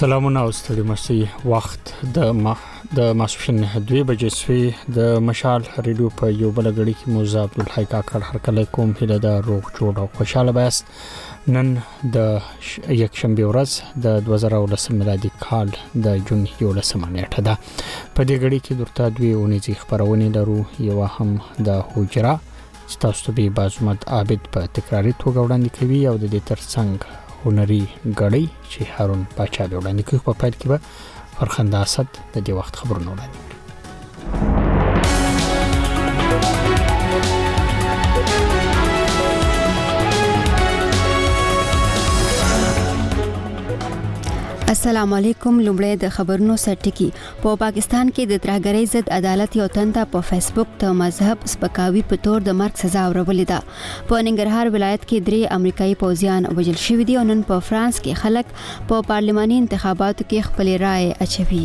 سلامونه او ستړي مشي وخت د ماسپښین 2 بجې سوي د مشال ریډیو په یو بل غړي کې موزه عبدالحی کاکړ هر کله کوم هله د روغ جوړ او خوشاله بیاس نن د یک شنبه ورځ د 2019 میلادي کال د جون 11 نیټه ده. په دې غړي کې درته دوی اونیزي خبرونه لرو. یو هم د حجرا چې تاسو به بازمت عابد په تکراری توګه وړاندې کوي او د دې ترڅنګ هنري غړي چې هارون پاچا به وړاندې کوي. په پیل کې به فرخنده اسد د دې وخت خبرونه وړاندې کوي. السلام علیکم. لومړی د خبرونو سرټکی. په پاکستان کې د ترهګرۍ ضد عدالت یو تنده په فیسبوک ته مذهب سپکاوي په تور د مرګ سزا ورولې ده. په ننګرهار ولایت کې 3 امریکایي پوځیان وژل شوي دي او نن په فرانس کې خلک په پارلماني انتخاباتو کې خپل رائے اچوي.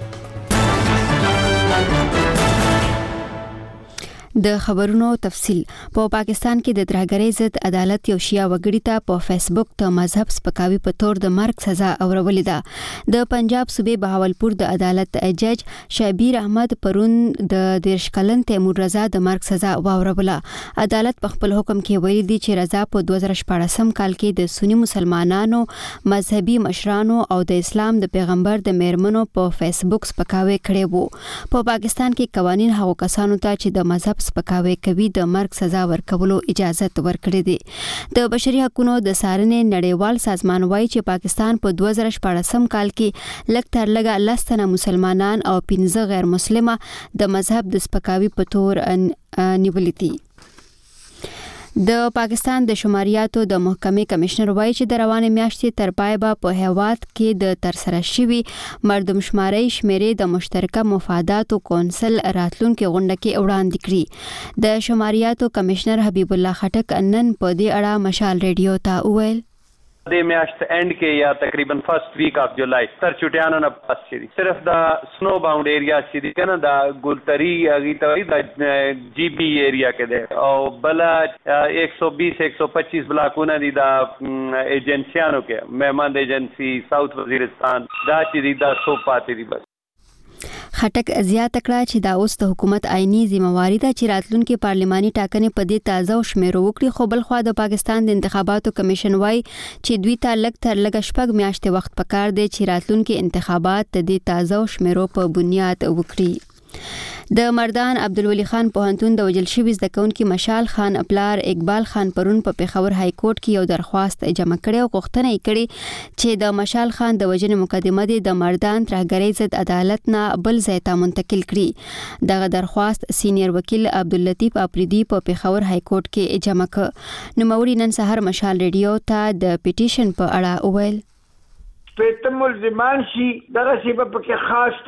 د خبرونو تفصیل. په پاکستان کې د ترهګرۍ ضد عدالت یو شیعه وګړي ته په فیسبوک ته مذهب سپکاوي په تور د مرګ سزا اورولې ده. د پنجاب صوبې بهاولپور د عدالت جج شبیر احمد پرون د 13 کلن تیمور رضا د مرګ سزا واوروله. عدالت په خپل حکم کې ویلي دی چې رضا په 2014 کال کې د سنی مسلمانانو مذهبي مشرانو او د اسلام د پیغمبر د میرمنو په فیسبوک سپکاوي کړی وو. په پاکستان کې قوانين هغو کسانو ته چې د مذهب سپکاوي کوي د مرګ سزا ورکولو اجازه ورکړي دي. د بشري حقوقو د څارنې نړیوال سازمان وایي چې پاکستان په 2014 کال کې لږ تر لږه 10 تنه مسلمانان او 15 غیر مسلمه د مذهب د سپکاوي په تور نیولې دي. د پاکستان د شماریاتو د محکمې کمشنر وایي چې د روانې میاشتې تر پای به په هیواد کې د ترسره شوي مردمشماري شمیرې د مشترکه مفاداتو کونسل راتلونکي غونډه کې وړاندې کړي. د شماریاتو کمشنر حبیب الله خټک نن په دې اړه مشال ریډیو ته وویل د میاشت اینڈ کې یا تقریبا فرست ویک اف جولای تر چټیانو نه پاس شي. صرف د سنو باوند ایریا چې دي کنه د ګلتری اغي ته د جی بی ایریا کې ده او بل 120 125 بلاکونه دي د ایجنسیانو کې مهمان ایجنسی ساوث وزیرستان دا چې دي دا سو پاتې دي. بس خټک زیات کړه چې دا اوس د حکومت آئینی ذمہواری ده چې راتلونکي پارلماني ټاکنې په دې تازه او شمیرو وکړي. خو بل خو د پاکستان د انتخاباتو کمیشن وايي چې دوی ته لږ تر لږه شپږ میاشتې وخت پکار دی چې راتلونکي انتخابات د دې تازه او شمیرو په بنیاد وکړي. د مردان عبدالولی خان پوهنتون د وجل شوي زده کوونکي مشال خان پلار اقبال خان پرون په پېښور های کورټ کې یو درخواست جمع کړی او غوښتنه یې کړې چې د مشال خان د وژنې مقدمه د مردان ترهګرۍ ضد عدالت نه بل ځای ته منتقل کړي. دغه درخواست سینیر وکیل عبداللطیف اپریدي په پېښور های کورټ کې جمع کړ. نوموړي نن سهار مشال ریډیو ته د پیټیشن په اړه وویل په ملزمان شي دغه سی په کې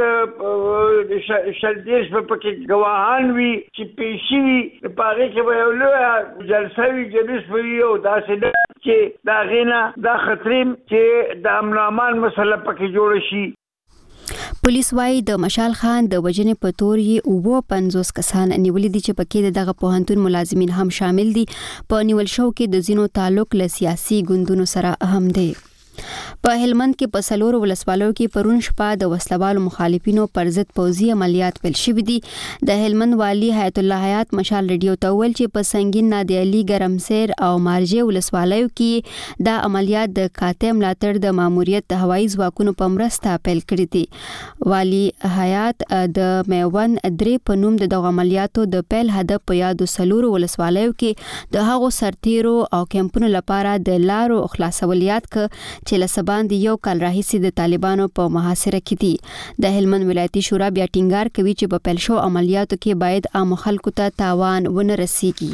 خاص شلدیش په کې گواهان وي چې پیشي وي په هغه کې به یو لوی جلسه وي جلوس وي او داسې چې دا غینا دا خطرې چې د امن امان مسله پکې جوړ شي. پولیس وايي د مشال خان د وژنې په تور یې 50 کسان نیولې دي چې پکې دغه پوهنتون ملازمین هم شامل دي. په نیول شو کې د زینو تعلق له سیاسي ګوندونو سره اهم دی. په هلمند کې په سلور ولسوالۍ کې پرون شپه د وسلوالو مخالفینو پر ضد پوځي عملیات پیل شوي دي. د هلمند والی حیات الله حیات مشال ریډیو ته ویل چې په سنگین نادی علي ګرمسیر او مارجه ولسوالیو کې د عملیات د قاطع ملاتړ د ماموریت د هوایي ځواکونو په مرسته پیل کړي دي. والی حیات د میوند درې په نوم د عملیاتو د پیل هدف په یادو سلور ولسوالیو کې د هغو سرتیرو او کمپونو لپاره د لارو خلاصول یاد ک چې لسبان دی یو کال راهیسې د طالبانو په محاصره کې دي. د هلمند ولایتي شورا بیا ټینګار کوي چې په پیل شو عملیاتو کې باید عام خلکو ته تاوان ونه رسیږي.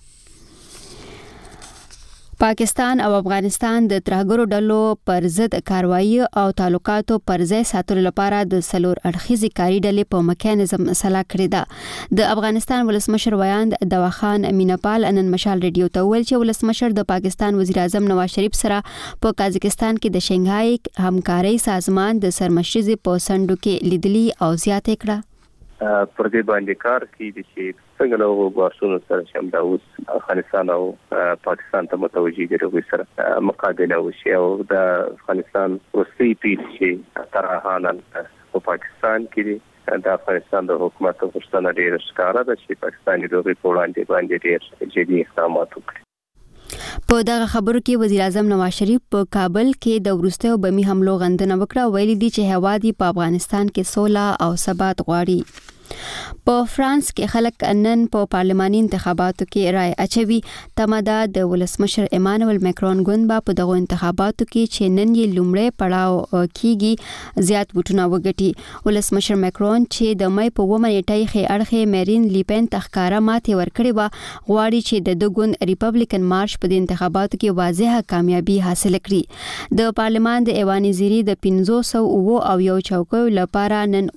پاکستان او افغانستان د ترهګرو ډلو پر ضد کاروایی او تعلقاتو پر ځای ساتلو لپاره د سلور اړخیزې کاري ډلې په میکانیزم سلا کړې ده. د افغانستان ولسمشر ویاند دواخان میناپال نن مشال ریډیو ته ویل چې ولسمشر د پاکستان وزیر اعظم نواز شریف سره په قازقستان کې د شنګهای همکارۍ سازمان د سرمشرۍ په سندو کې لیدلي او زیاتې کړه. پر دې باندې کار کوي چې څنګه نو باسونو سره چې دا اوس افغانستان او پاکستان ته متوجي دي دوی سره مقابله وشي او د افغانستان وروستي پیټ چې ترهانن په پاکستان کې د افغانستان د حکومت غوښتنه ډېره ښکاره ده چې پاکستاني دوی په وړاندې باندې ډېر جدي اقدامات وکړي. په دغه خبرو کې وزیر اعظم نواز شریف په کابل کې د وروستیو بمي حملو غندنه وکړه. ویلي دي چې هیواد په افغانستان کې سوله او ثبات غواړي. په فرانس کې خلک نن په پارلماني انتخاباتو کې رائے اچوي. تمدا د ولسمشر ایمانوئل ماکرون ګوند په دغه انتخاباتو کې چې نن یې لومړی پړاو کېږي زیات ووټونه وګټي. ولسمشر ماکرون چې د مې په 1 نیټه یې اړخې مارین لیپن تخکاره ماتې ورکړې و غواړي چې د ګوند ریپبلیکن مارش په انتخاباتو کې واضحه کامیابی حاصل کړي. د پارلمان د ایوان زیری د 501 چوکیو لپاره نن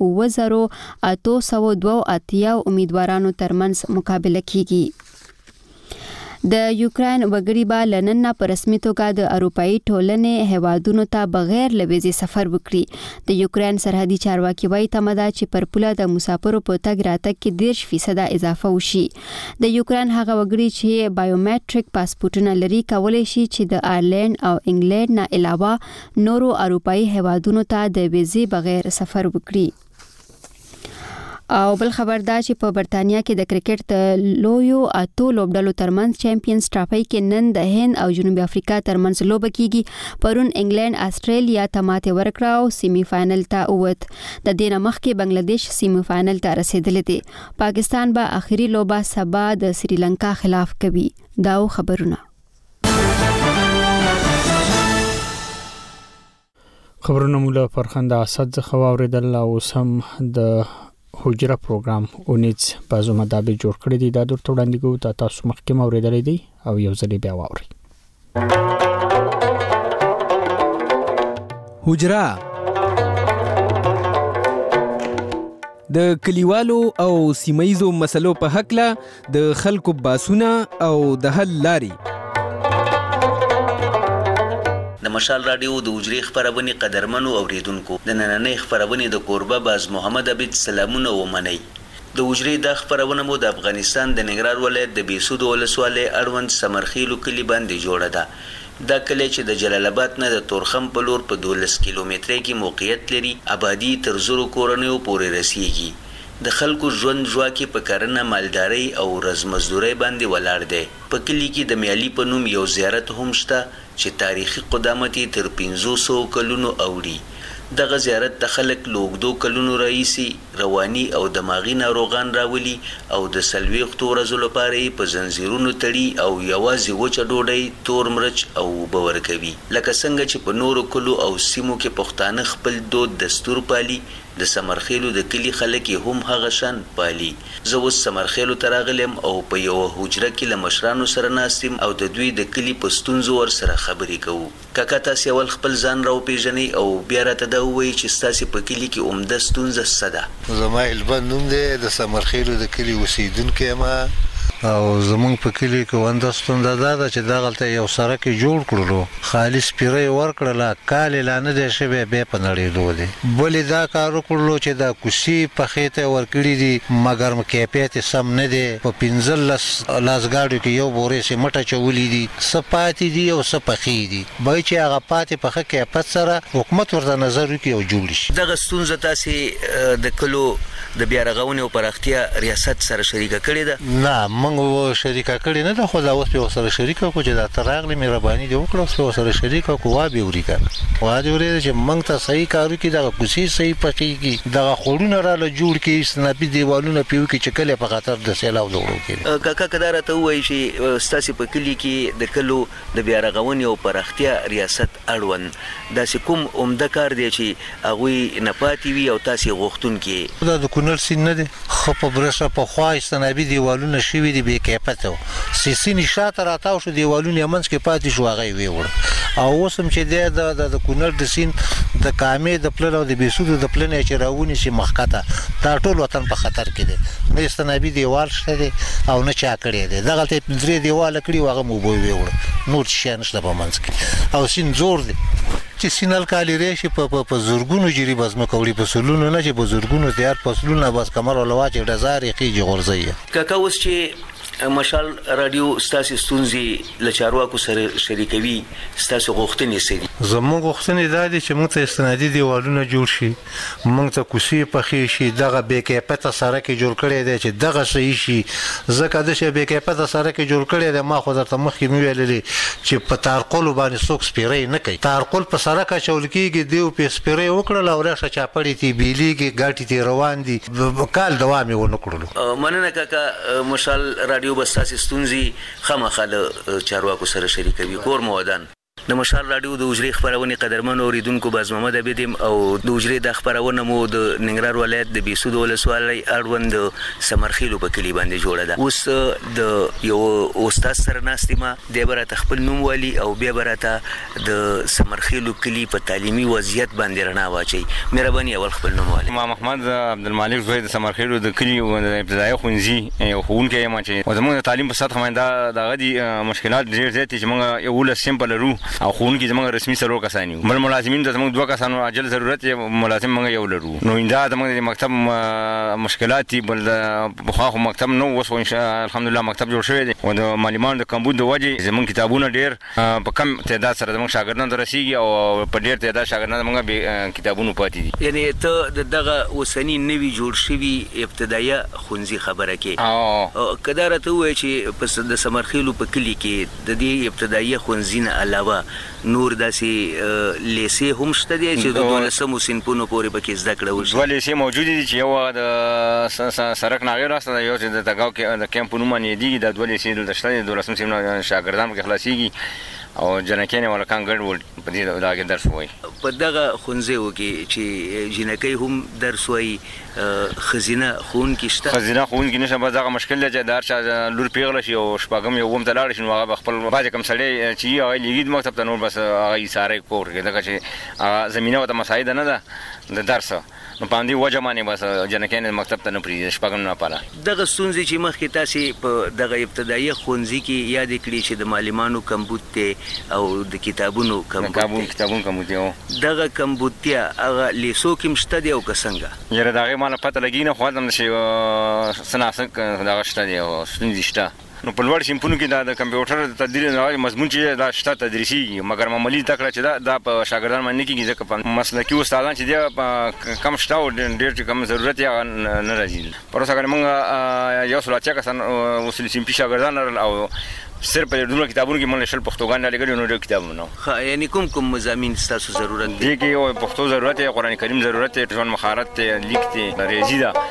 9882 امیدوارانو ترمنځ مقابله کیږي. د یوکرين وګړي به لنن په رسمي توګه د اروپאי ټولنې هیوادونو ته بغیر لويزي سفر وکړي. د یوکرين سرحدي چارواکي وایي تمدا چې پر پوله د مسافرو په تګ راتګ کې 10% اضافه وشي. د یوکرين هغه وګړي چې بایومټریک پاسپورتونه لري کولای شي چې د آیرلند او انګلند نه علاوه نورو اروپאי هیوادونو ته د ویزې بغیر سفر وکړي. او بل خبر دا چې په برتانیا کې د کرکټ د لویو اتو لوبډلو ترمنځ چیمپیونز ټرافي کې نن د هند او جنوبي افریقا ترمنځ لوبه کیږي. پرون انګلند استرالیا ته ماتې ورکړه او سیمي فائنل ته ووت. د دې نه مخکې بنگلاديش سیمي فائنل ته رسیدلې دي. پاکستان به اخري لوبه سبا د سریلانکا خلاف کوي. دا خبرونه مولا فرخنده اسد څخه اوریدل او سم د حجره پروګرام اونیز بازو مدابه جوړ کړی دی. دا درته وړاندې کوو ته تاسو مخکې اوریدلې دی او یو ځلې بیا واورئ. حجره د کلیوالو او سیمایزو مسلو په حق له د خلکو باسونه او د حل لاري. د مشال رادیو د وجری خبرونه قدرمنو اوریدونکو د نننې خبرونه د قربه باز محمد عبد سلامونه ومني. د وجری د خبرونه مو د افغانستان د ننګرهار ولایت د بیسود ولسوالۍ اړوند سمرخیلو کلی باندې جوړه ده. دا کلی چې د جلال آباد نه د تورخم په لور په 12 کیلومتره کې موقعیت لري. آبادی تر زرو کورنیو پورې رسیږي. د خلکو ژوند ژواکې په کرنه مالداري او رزمزدوري باندې ولاړ دی. په کلی کې د میالي په نوم یو زیارت هم شته چې تاریخي قدامت تر 500 کلونو اوړي. دغه زیارت د خلک لوګدو کلونو رئیسي رواني او دماغي ناروغان راولي او د سلويختو ورځو لپاره په زنجیرونو تړي او یوازې وچه ډوډۍ تور مرچ او باور کوي. لکه څنګه چې په نورو کلو او سیمو کې پښتانه خپل دود دستور پالي د سمرخیلو د کلی خلک هم هغه شان پالي. زه اوس سمرخیلو ته راغلم او په یو حجره کې له مشرانو سره ناستم او د دوی د کلی په ستونزو ور سره خبرې کوو. کاکا تاسو اول خپل ځان راو پیژنئ او بیا راته دا ووایئ چې تاسو په کلی کې عمده ستونزه څه ده؟ زما البن نوم دی، د سمرخیلو د کلی اوسیدونکی یم او زمونږ په کلی کې ونده ستونزه دا ده چې دغلته یو سړک جوړ کړلو، خالص پیره یې ورکړله، کال یې لا نه دی شوی، بیا په نړېدو دی. بل یې دا کار وکړلو چې دا کوسي پخې ته یې ورکړي دي مګر کیفیت یې سم نه دی. په 15 لاسګاډو کې یو بورې سمټه اچولي دي، څه پاتې دي او څه پخې دي. باید چې هغه پاتې پخه کیفیت سره حکومت ورته نظر وکړي او جوړ شي. دغه ستونزه تاسې د کلو د بیا رغونې او پراختیا ریاست سره شریکه کړې ده؟ نه، موږ شریکه کړې نه ده، خو دا اوس په سره شریکه کو چې دا تراغلی مهرباني دی وکړو اوس سره شریکه کو وا به وری کړ وا دې ورې چې موږ ته صحیح کارو کې دا کوسي صحیح پخېږي، دا خورونه را له جوړ کې سنابي دیوالونه پیو کې چکلې په خاطر د سیلاو دوړو کې. کاکا کدار ته وایي چې ستاسو په کلی کې د کلو د بیا رغونې او پراختیا ریاست اړوند داسې کوم عمده کار دی چې هغه نه پاتې وي او تاسو غوښتون کې؟ دا د کونړ سین نه دی، خو په برسه په خوای سنابي دیوالونه شوي دي بې کیفیته و، سیسي نشاته راتاو شو، دیوالونه یې منځ کې پاتې شو، هغه یې ویوړ. او اوس هم چې دی د کونړ د سین د کامې د پلن او د بیسودو د پلن چې راونیسي مخکته دا ټول وطن په خطر کې دی. نه سنابي دیوال شته دی او نه چا کړی دی، دغلته یې 3 دیواله کړي و، هغه مو ویوړ، نور شی نشته په منځ کې او سین زور دی. چې سینال کالی راشي په زورګونو جری بس مکوړي په سلونو نه چې په زورګونو تیار فصلونه بس کمر ولوا چې ډزاري خيږي غورځي کاکا اوس چې مشال رادیو ستاسو ستونزې لچارواکو سره شریکوي ستاسو غوښتنې سړي زموږ غوښتنې دا دي چې موږ ته استنادي دیوالونه جوړ شي موږ ته کوسي پخې شي دغه بیکیپته سره کې جوړ کړي دي چې دغه صحیح شي ځکه د شی بیکیپته سره کې جوړ کړي دي ما خو درته مخکې مې ویلې چې په تارقل باندې څوک سپیری نه کوي تارقل په سره کا چول کېږي دیو په سپیری وکړل او راشه چاپړې تی بیلیږي ګاټي تی روان دي کال دوام یې ونه کړلو مننه کاکا مشال رادیو بستاسي ستونزې خامخاله چارواکو سره شریکوي کور مودان د مشال رادیو د وجري خبرونه قدرمن اوریدونکو باز محمد عبدیم او د وجري د خبرونه مو د ننګرهار ولایت د بیسود ولسوالۍ اړوند سمرخیلو په کلی باندې جوړه ده اوس د یو استاد سره ناستیمه د برات خپل نوم والی او بیا براته د سمرخیلو کلی په تعلیمي وضعیت باندې رڼا واچي مهرباني اول خپل نوم والی ما محمد عبدالمالک زوی د سمرخیلو د کلی د ابتدایي ښوونځي یو ښوونکی یم چې زموږ د تعلیم په سطح باندې دغه دي مشکلات ډېر زیات چې موږ یو ولس سیمپل لرو او ښوونکي زموږ رسمي څلور کسان یو بل ملازمین د زموږ دوه کسانو عاجل ضرورت ملازم موږ یو لرو نو دا زموږ د مکتب مشکلات دي بل بخوا خو مکتب نو اوس الحمدلله مکتب جوړ شوی دی او د معلمان د کمبود د وجې زموږ کتابونه ډېر په کم تعداد سره زموږ شاګردانو ته رسیږي او په ډېر تعداد شاګردان زموږ کتابونو پاتې دي یعنی ته دغه اوسنی نوي جوړ شوي ابتدایي ښوونځي خبره کې که دا راته ووایې چې د سمرخیلو په کلي کې د دې ابتدایي ښوونځي نه علاوه نور داسې لیسې هم شته دي چې د 12مو صنفونو پورې پکې زده کړه وشي دوه لیسې موجودې دي چې یو د سرک نه غیر راسته یو چې د تګاو کې د کیمپ په نوم باندې دي دا دوه لیسې دلته شته دي 12 صنف شاګردان پکې خلاصیږي او جنکې نه ولکان ګډ په دې دا کې درس وایي په دغه ښوونځیو کې چې جنکۍ هم درس وایي خزینه ښوونکي شته خزینه ښوونکي نشته بس دغه مشکل دی چې د هر چا لور پیغله شي او شپږم یو اووم ته لاړ شي نو هغه به خپل بعضې کوم سړی چې هغه لیږي مکتب ته نور بس هغه ایساری کور کې ځکه چې زمینه ورته مساعده نه ده د درس نو په همدې وجه باندې بس جنکۍ مکتب ته نه پرېږدي شپږم نه پاله دغه ستونزې چې مخکې تاسې په دغه ابتدایي ښوونځي کې یادې کړي چې د معلمانو کمبود دی او د کتابونو کمبود دی دغه کمبودتیا هغه لیسو کې هم شته دی او که څنګه یاره د هغې ماله پته لګي نه خو هلته چې څه ناسه دغه شته دی او ستونزې شته نو په لوړ صنفونو کې د کمپیوټر تدریس مضمون چې دا شته تدریسي مګر معمولي زده کړه چې دا په شاګردان باندې نه کېږي ځکه په مسلکي استادان چې دی کم شته او ډېر چې کم ضرورت یې هغه نه راځي پر اوسه باندې موږ یو سل اتیا کسان اصلي صنفي شاګردان لرل او صرف په دومره کتابونو کې موږ شل پښتوګان ډالېږلي نو ډېر کتابونه ښه یعنې کوم مضامین ستاسو ضرورت دی دې کې یو پښتو ضرورت دی قرآن کریم ضرورت دی ژوند مهارت دی لیک دی ریاضي ده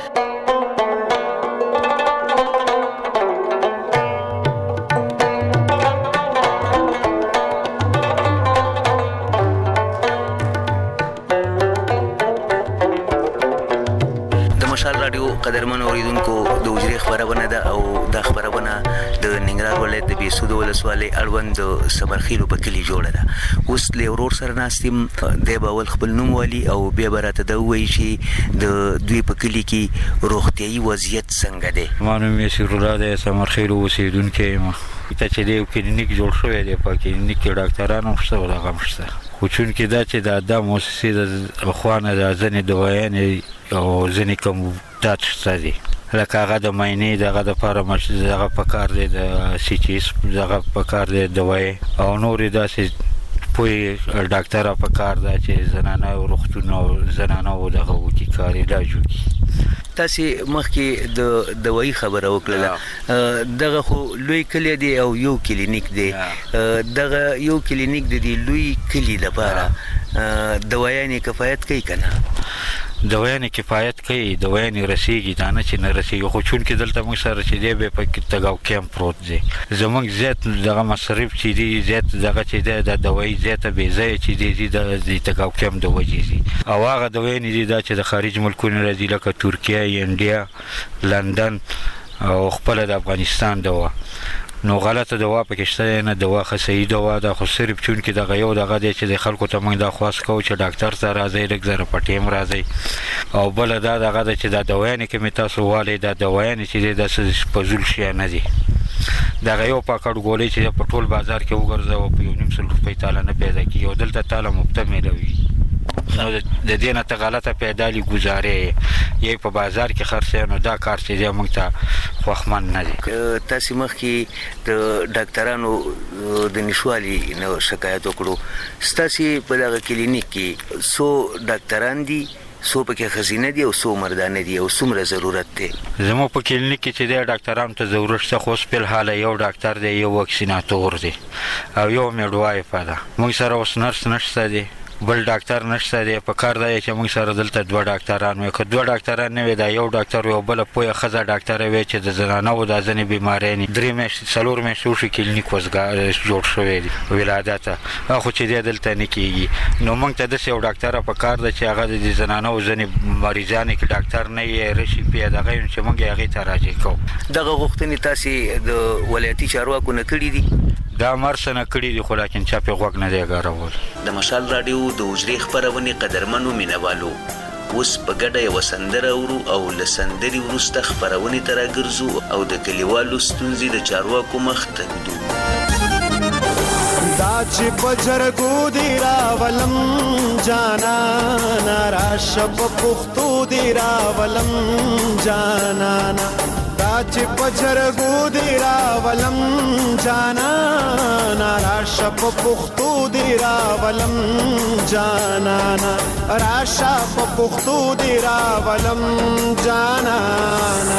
قدرمن اوریدونکو د وجري خبرونه ده او دا خبرونه د ننګرهار ولایت د بیسود ولسوالۍ اړوند د سمرخیلو په کلي جوړه ده اوس له ورور سره ناستیم دی به اول خپل نوم والي او بیا به راته دا ووایي چې د دوی په کلي کې روغتیایي وضعیت څنګه دی ما نوم یسیر الله دی سمرخیلو اوسېدونکی یم ته چې دی یو کلینیک جوړ شوی دی په کلینیک کې ډاکټران هم شته او دغه هم شته خو چونکې دا چې دا مؤسسې د خوا نه د ځینې دوايانې او ځینې کمبودات شته دي لکه هغه د معاینې دغه دپاره دغه پکار دی د سی ټي ایس دغه پکار دی دوایي او نورې داسې پوی ډاکټره پکار ده چې زنانه روغتون او زنانه دغه وکړي کار علاج وکړي تاسې مخکې د دوایي خبره وکړله دغه خو لوی کلی دی او یو کلینیک دی دغه یو کلینیک د دې لوی کلي لپاره دوایانې کفایت کوي که نه دوایانې کفایت کوي دوایانې رسیږي دا نه چې نه رسیږي خو چونکې دلته موږ سره چې دی بیا په تګاو کیمپ پروت دی زموږ زیات دغه مصرف چې دی زیات دغه چې دی د دوایي زیاته بې ځایه چې دی د تګاو کیمپ د وجې دي او هغه دوایانې دي دا چې د خارج ملکونو راځي لکه ترکیه انډیا لندن او خپله د افغانستان دوا نو غلطه دوا پکې شته نه دوا ښه صحیح دوا ده خو صرف چونکې دغه یو دغه دی چې د خلکو ته موږ دا خواست کوو چې ډاکټر ته راځئ لږ زره په ټیم راځئ او بله دا دغه ده چې دا دوایانې کومې تاسو والئ دا دوایانې چې دی داسې فضول شیان نه دي دغه یو پاکټ ګولۍ چې په ټول بازار کې وګرځوه په 1.5 روپۍ تاله نه پیدا کېږي او دلته تاله مفته میلوي. نو د دې نه ته غلطه پیدالي ګزارې یې په بازار کې خرڅوي، نو دا کار چې دی موږ ته خوښمن نه دی. تاسې مخکې د ډاکټرانو د نشوالي نه شکایت وکړو، ستاسې په دغه کلینیک کې څو ډاکټران دي، څو پکې ښځینه دي او څو مردانه دي او څومره ضرورت دی؟ زموږ په کلینیک کې چې دی ډاکټرانو ته ضرورت شته، خو اوس فلحال یو ډاکټر دی، یو واکسیناتور دی او یو میډوایفه ده. موږ سره اوس نرس نشته دی، بل ډاکټر نشته دی. په کار دی چې موږ سره دلته 2 ډاکټران وي. که 2 ډاکټران نه وي، دا یو ډاکټر وي او بله پوهه ښځه ډاکټره وي چې د زنانو د ځینې بیماریانې 3 میاشتې 4 میاشتې وشي کلینیک جوړ شوی دی ولادته، خو چې دی دلته نه کېږي. نو موږ ته داسې یو ډاکټره په کار ده چې هغه د زنانو ځینې مریضانو کې ډاکټر نه وي، رشي پې دغه وي چې موږ هغې ته راجع کوو. دغه غوښتنې تاسې د ولایتي چارواکو نه کړي دي؟ دا مرسه نه کړي دي، خو لیکن چا پې غوږ نه دی ګارول. د مشال راډیو د اجرې خپرونې قدرمنو مینوالو، اوس په ګډه یوه سندره اورو او له سندرې وروسته خپرونې ته راګرځو او د کلیوالو ستونزې د چارواکو مخ ته ږدو. دا چې په جرګو دی راولم جانانا، راشه په پښتو دی راولم جانانا، دا چې په جرګو دی راولم جانانا، راشه په پښتو دی راولم جانانا، راشه په پښتو دی راولم جانانا.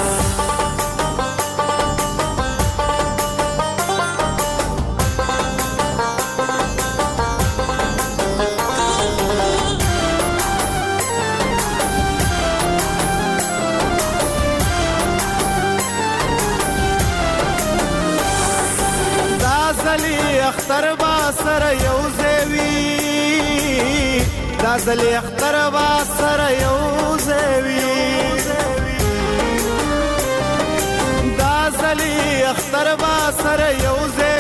اختر با سره یو زوی، دا زلی اختر با سره یو زوی، دا زلی اختر با سره یو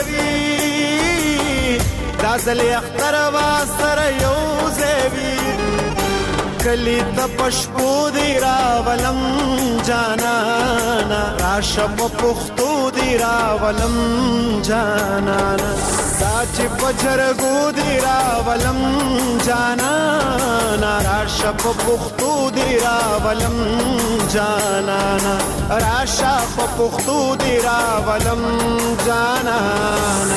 زوی، دا زلی اختر با سره یو زوی. کلی تا پشپو دی راولم جانانا، راشه په پښتو دی راولم جانانا، دا چې په جرګو دی راولم جانانا، راشه په پښتو دی راولم جانانا، راشه په پښتو دی راولم جانانا.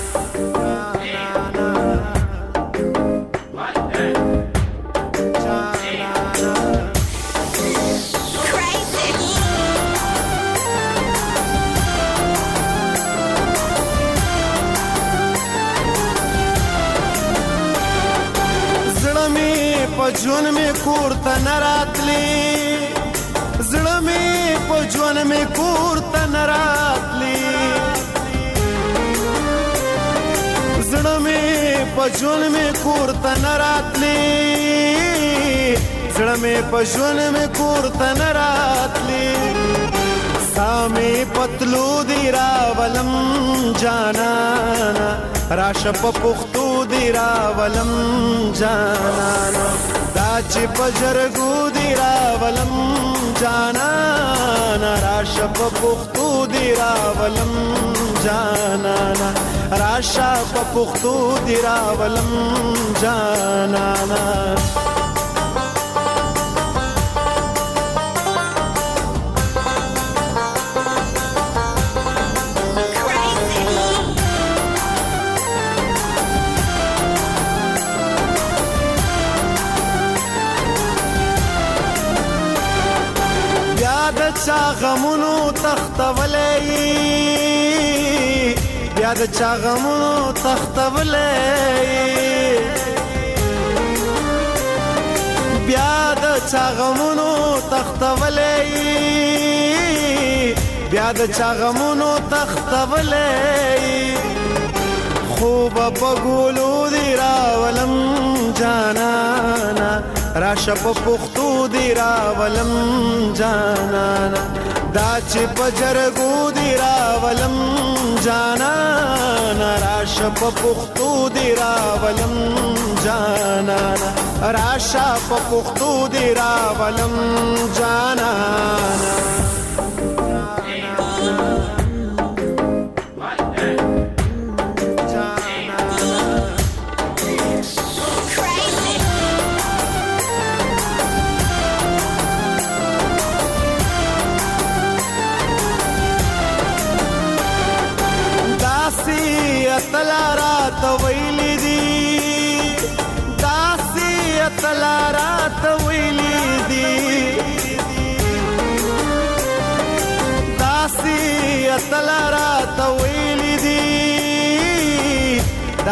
پجون میں کورتا نراتلی، زړه می پجون میں کورتا نراتلی، زړه می پجون میں کورتا نراتلی، زړه می پجون میں کورتا نراتلی. سامي پتلو دی راولم جانانا، راشه په پښتو دی راولم جانانا، دا چې په جرګو دی راولم جانانا، راشه په پښتو دی راولم جانانا، راشه په پښتو دی راولم جانانا. چا غمونو تختولې، بیا د چا غمونو تختولې، بیا د چا غمونو تختولې، بیا د چا غمونو تختولې. خوب په ګولو دی راولم جانانا، راشه په پښتو دی راولم جانانا، دا چې په جرګو دی راولم جانانا، راشه په پښتو دی راولم جانانا، راشه په پښتو دی راولم جانانا.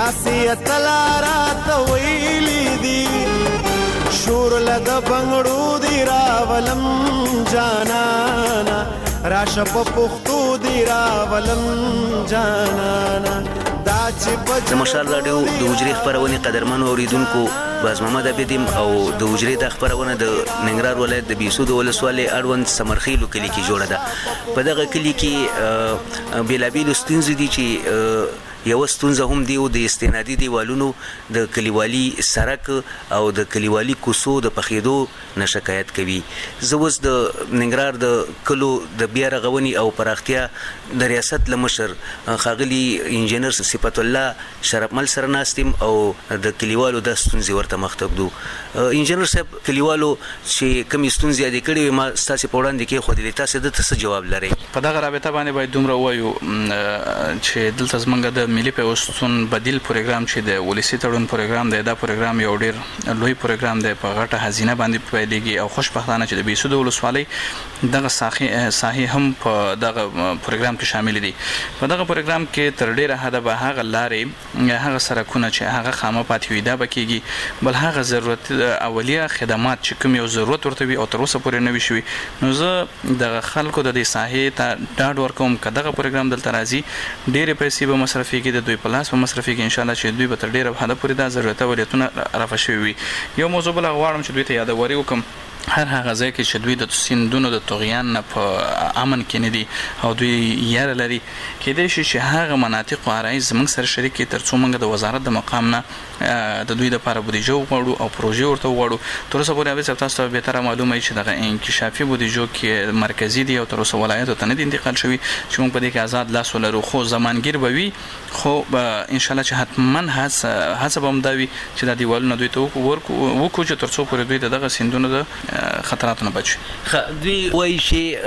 نصیحت لارا ته ویلی دی شور لګ بنگړو دی راولم جانانا راشه په پښتو دی راولم جانانا د مشال رادیو د وجري خبرونه قدرمنو اوریدونکو باز محمد عبدیم او د وجري د خبرونه د ننګرهار ولایت د بیسود ولسوالۍ اړوند سمرخیلو کلی کې جوړه ده. په دغه کلی کې بیلابیل ستونزې دي چې یو ستونزه هم دی د استنادي دیوالونو د کلیوالي سرک او د کلیوالي کوڅو د پخېدو نه شکایت کوي. زه اوس د ننګرهار د کلو د بیا رغونې او پراختیا د ریاست له مشر ښاغلي انجینر صفت الله شرفمل سره ناست یم او د کلیوالو د ستونزې ورته مخاطب دو. انجینر صاحب، کلیوالو چې کومې ستونزې یادې کړې وي ما ستاسې په وړاندې کېښودلې، تاسې دته څه جواب لرئ؟ په دغه رابطه باندې باید دومره ووایو چې دلته زموږ د ملي پیوستون بدیل پروګرام چې د ولسي تړون پروګرام دی، دا پروګرام یو ډېر لوی پروګرام دی، په غټه هزینه باندې پیلېږي او خوشبختانه چې د بیسود ولسوالۍ دغه ساحې هم په دغه پروګرام کې شامل دي. په دغه پروګرام کې تر ډېره حده به هغه لارې هغه سرکونه چې هغه خامه پاتې وي دا به کېږي، بل هغه ضرورت اولیه خدمات چې کوم یو ضرورت ورته وي او تر اوسه پورې نه وي شوي، نو زه دغه خلکو د دې ساحې ته ډاډ ورکوم که دغه پروګرام دلته راځي ډېرې پیسې به مصرفېږي، د دوی په لاس به مصرفېږي انشاءالله چې دوی به تر ډېره حده پورې دا ضرورت اولیتونه رفع شوي وي. یو موضوع بله غواړم چې دوی ته یادواري وکړم، هر هغه ځای کې چې دوی د سیندونو د طغیان نه په امن کې نه دي او دوی یاره لري، کېدای شي چې هغه مناطقو عرایض زموږ سره شریک کړي تر څو موږ د وزارت د مقام نه د دوی دپاره بودیجه وغواړو او پروژې ورته وغواړو. تر اوسه پورې عابد صاحب تاسو ته بهتره معلومه وي چې دغه انکشافي بودیجو کې مرکزي دي او تر اوسه ولایتو ته نه دي انتقال شوي چې موږ په دې کې آزاد لاس ولرو، خو زمانګیر به وي، خو انشاءالله چې حتما هڅه به هم دا وي چې دا دیوالونه دوی ته وکړو چې تر څو پورې دوی د دغه سیندونو د خطراتو نه بچ. دوی وایي چې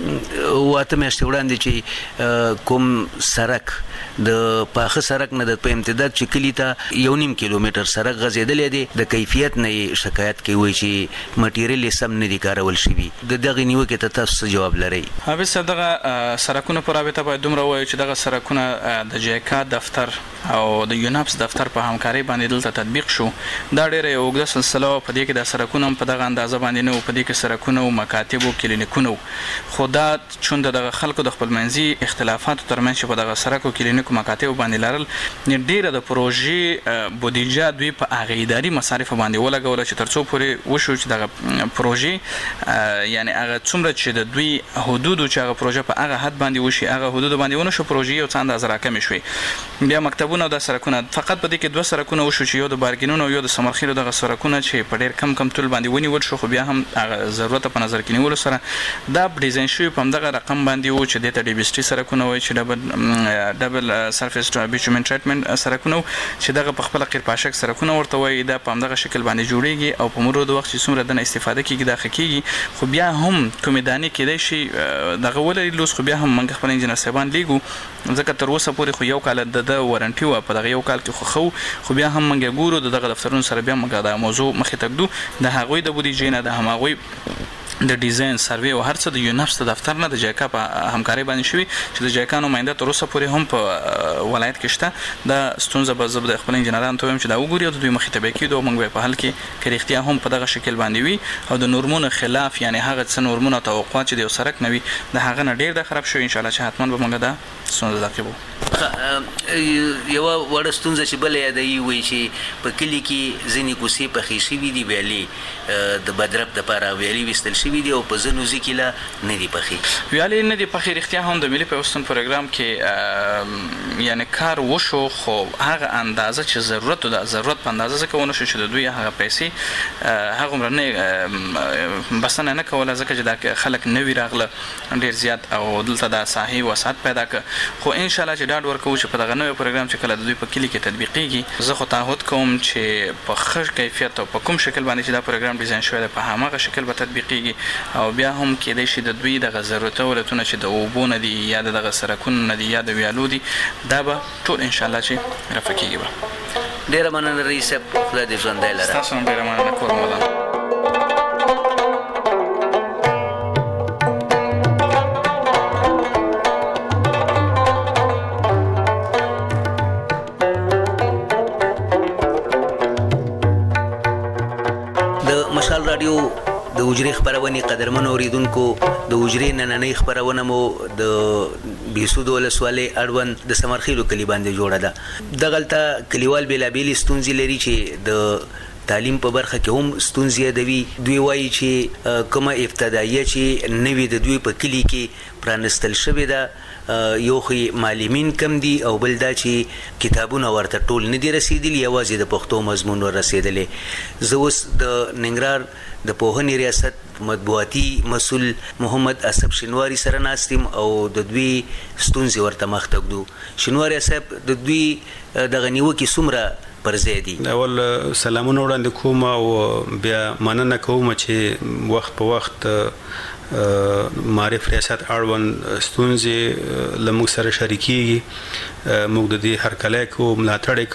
واته میاشتې وړاندې چې کوم سرک د پاخه سرک نه د په امتداد چې کلي ته 1.5 کیلومتر سرک غځېدلی دی، د کیفیت نه یې شکایت کوي چې مټیریل یې سم نه دي کارول شوي. د دغې نیوکې ته تاسو څه جواب لرئ؟ حافظ صاحب، دغه سرکونه په رابطه باید دومره ووایو چې دغه سرکونه د جیکا دفتر او د یوناپس دفتر په همکارۍ باندې دلته تطبیق شو. دا ډېره یو اوږده سلسله وه، په دې کې دا سرکونه هم په دغه اندازه باندې نه وو، په دې کې سرکونه و، مکاتب و، کلینیکونه و، خو دا چون دغه خلکو د خپل منځي اختلافاتو ترمنځ چې په دغه سرک و کلینیکو مکاتبو باندې لرل، ډېره د پروژې بودیجه دوی په هغه اداري مصارفو باندې ولګوله چې تر څو پورې وشو چې دغه پروژې یعنی هغه څومره چې د دوی حدودو چې هغه پروژه په هغه حد باندې وشي هغه حدودو باندې ونه شو، پروژې یو څه اندازه راکمې شوې. بیا مکتبونه او دا سرکونه فقط په دې کې 2 سرکونه وشو چې یو د بارګینونو او یو د سمرخیلو دغه سرکونه چې په ډېر کم طول باندې ونیول شو، خو بیا هم هغه ضرورت په نظر کې نیولو سره دا ډیزاین شوی په همدغه رقم باندې و چې دې ته ډي بي اس ټي سرکونه وایي چې ډبل سرفیس بیچومن ټریټمنټ سرکونه چې دغه په خپله قیرپاشک سرکونه ورته وایي، دا په همدغه شکل باندې جوړیږي او په مرور د وخت چې څومره دنه استفاده کېږي دا ښه کېږي. خو بیا هم کومې دانې کېدای شي دغه ولري لوس، خو بیا هم موږ خپل انجینر صاحبان لیږو ځکه تر اوسه پورې خو یو کال د وارنټي وه، په دغه یو کال کې خو بیا هم موږ ګورو د دغه دفترونو سره بیا موږ دا موضوع مخې ته ږدو، د هغوی د بودیجې نه، د هماغوی د ډیزاین سروې او هر څه د یوناپس د دفتر نه د جیکا په همکارۍ باندې شوي چې د جیکا نماینده تر اوسه پورې هم په ولایت کې شته. دا ستونزه به زه د خپل انجینرانو ته وایم چې دا وګوري او د دوی مخې ته به یې کېږدو او موږ به یې په حل کې که رښتیا هم په دغه شکل باندې وي او د نورمونو خلاف یعنې هغه څه نورمونه او توقعات چې د یو سرک نه وي د هغه نه ډېر د خراب شوي، انشاءالله چې حتما به موږ دا ستونزه تعقیبو. یوه وړه ستونزه چې بله یادوي وایي چې په کلي کې ځینې کوڅې پخې شوي دي، ویالې د بدرب دپاره ویالې ویستل شوي دي او په ځینو ځای کې لا نه دي پخې. ویالې نه دي پخې، رښتیا هم د ملي پیوستون پروګرام کې یعنې کار وشو، خو هغه اندازه چې ضرورت و د ضرورت په اندازه ځکه ونه شو چې د دوی هغه پیسې هغومره نه بسنه نه کوله ځکه چې دا خلک نوي راغله ډېر زیات او دلته دا ساحې وسعت پیدا کړه. خو انشاءالله چې ډاډ ورکوو چې په دغه نوی پروګرام چې کله د دوی په کلي کې تطبیقېږي، زه خو تعهد کوم چې په ښه کیفیت او په کوم شکل باندې چې دا پروګرام ډیزاین شوی دی په هماغه شکل به تطبیقېږي او بیا هم کېدای شي د دوی دغه ضرورتي ولایتونه چې د اوبو نه دي یا د دغه سرکونو نه دي یا د ویالو دي دا به ټول انشاءالله چې رفع کېږي. به ډېره مننه رئیس صاحب، خدای دې ژوندی لره. ستاسو هم ډېره مننه، کور مو ودان. د وجري خبرونه قدرمن اوریدونکو د وجري نننۍ خبرونه مو د بیسود ولسوالۍ اړوند د سمرخیلو کلی باندې جوړه ده. دغلته کلیوال بیلابیل ستونزې لري چې د تعلیم په برخه کې هم ستونزې دوی وایي چې کومه ابتدایي چې نوې د دوی په کلی کې پرانستل شوې ده یو خو معلمین کم دي او بل دا چې کتابونه ورته ټول نه دي رسیدلي یوازې د پښتو مضمون ور رسیدلی. زه اوس د ننګرهار د پوهنې ریاست مطبوعاتي مسؤل محمد اسب شینواری سره ناستم او د دوی ستونزې ورته مخ ته کړو. شینواری صاحب د دوی دغه نیوکې څومره پر زیدي؟ اول سلامونه وړاندې کوم او بیا مننه کوم چې وخت په وخت معرف ریاست اړوند ستونزې لموږ سره شریکيږي. موږ د دې هر کله کو ملاتړ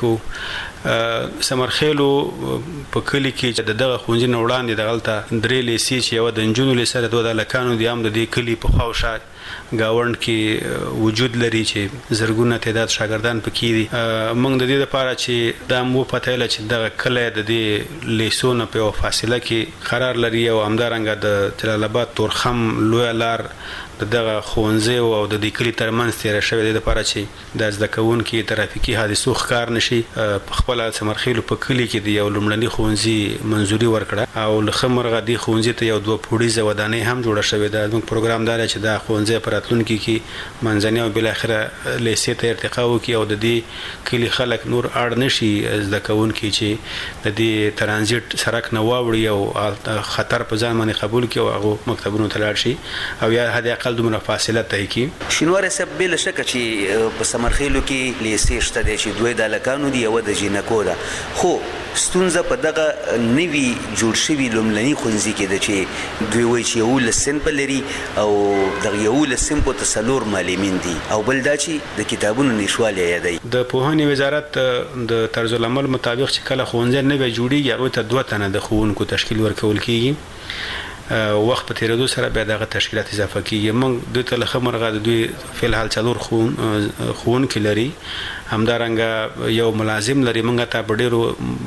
کو. سمرخیلو په کلی کې د دغه خونځي نه وړاندې دغلته درې لیسي چې یو د انجونو لیسره دوه د لکانو دی هم د دې کلی په خواوشا گاوند کې وجود لري چې زرګونه تعداد شاګردان پکې دي. موږ د دې لپاره چې دا مو پته لري چې دغه کله د دې لیسونه په فاصله کې قرار لري او همدارنګه د جلال آباد تورخم لوی لار دغه خونځي او د دې کلی ترمنځ تیر شوی د لپاره چې د ځدکون کې ترافیکي حادثو ښکار نشي. په خپل سمرخیلو په کلی کې دی یو لمړنی خونځي منځوري ورکړه او لخمرغه دی خونځي ته یو دوه پوړیزه ودانۍ هم جوړه شوې ده. موږ پروګرام دار چې دا خونځي پراتلونکو کې منځنی او بل اخره لیسې ته ارتقا وکړي او د دې کلی خلک نور اړ نشي ځدکون کې چې د دې ترانزیت سرک نه واوړي او خطر په ځان باندې قبول کړي او هغه مکتبونو ته لاړ شي او یا هدا دومره فاصله ته کی. شینواری صاحب بل شک چې په سمرخیلو کې لیسې شته دي چې دوی د لکانو دی او د جنکو ده خو ستونزه په دغه نوی جوړ شوی لومړنی خونځي کې ده چې دوی وایي چې یو لسن په لري او د یو لسن په تسلور معلمین دي او بل دا چې د کتابونو نشواله یادي. د پوهنې وزارت د طرز العمل مطابق چې کله خونځي نه به جوړیږي هغه ته 2 تنه د ښوونکو تشکیل ورکول کیږي. وخت په تیریدو سره بیا دغه تشکیلات اضافه کیږي. موږ د تلخمرغه د دوی فل حال څلور خون کې لري همدارنګه یو ملازم لري. موږ ته ډیرو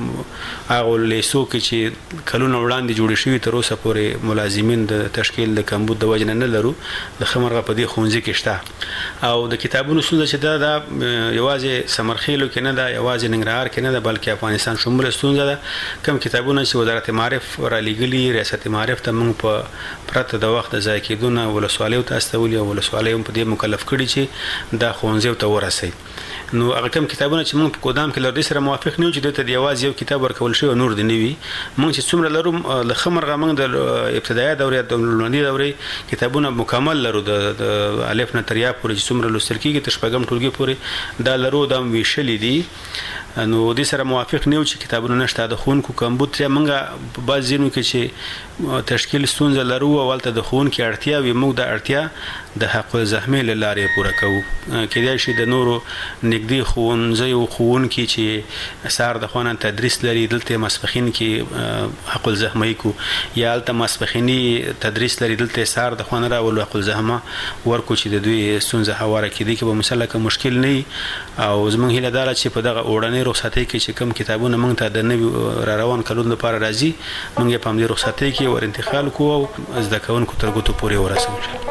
هغه لیسو کې چې کلونه وړاندې جوړ شوی تر اوسه پورې ملازمین د تشکیل د کمبود د وجنه نه لرو. د خمرغه په دې خونځي کې شته او د کتابونو ستونزه چې دا یوازې سمرخیلو کې نه ده یوازې ننګرهار کې نه ده بلکې افغانستان شمول ستونزه ده. کم کتابونه چې وزارت معارف را لګلي ریاست معارف ته په پرته د وخت ځای کېدونه ولسوالیو ته استولي او ولسوالیو په دې مکلف کړي چې دا خونځي ته ورسي. نو هغه کم کتابونه چې موږ په ګودام کې لري سره موافق نه یو چې دته د یوازې یو کتاب ورکول شي او نور دی نوي. موږ چې څومره لرو ل خمرغه موږ د ابتدایي دورې د لومړنۍ دورې کتابونه مکمل لرو د الف نه تر یا پورې چې څومره لوستل کیږي تر شپږم ټولګي پورې دا لرو د ویشلې دي. نو دې سره موافق نه یو چې کتابونه نشته د خونکو کمبود ته موږ په بعض ځینو کې چې تشکیل ستونزه لرو او ولته د خون کې اړتیا وي موږ د اړتیا د حق الزحمه لارې پوره کوو. کېدای شي د نورو نږدې خونځي او خون کې چې سار د خوانن تدریس لري دلته مسبخین کې حق الزحمه کو یا الته مسبخینی تدریس لري دلته سار د خوان را ول حق الزحمه ورکو چې د دوی ستونزه حواله کې دي کې به مسلکه مشکل نه او زمونږ هیله دار چې په دغه اوړنې رخصتۍ کې چې کوم کتابونه موږ ته د نوي را روان کلون لپاره راځي موږ په همدې رخصتۍ کې ور انتقال کوو او زده کوونکو تر ګوتو پورې ورسوو.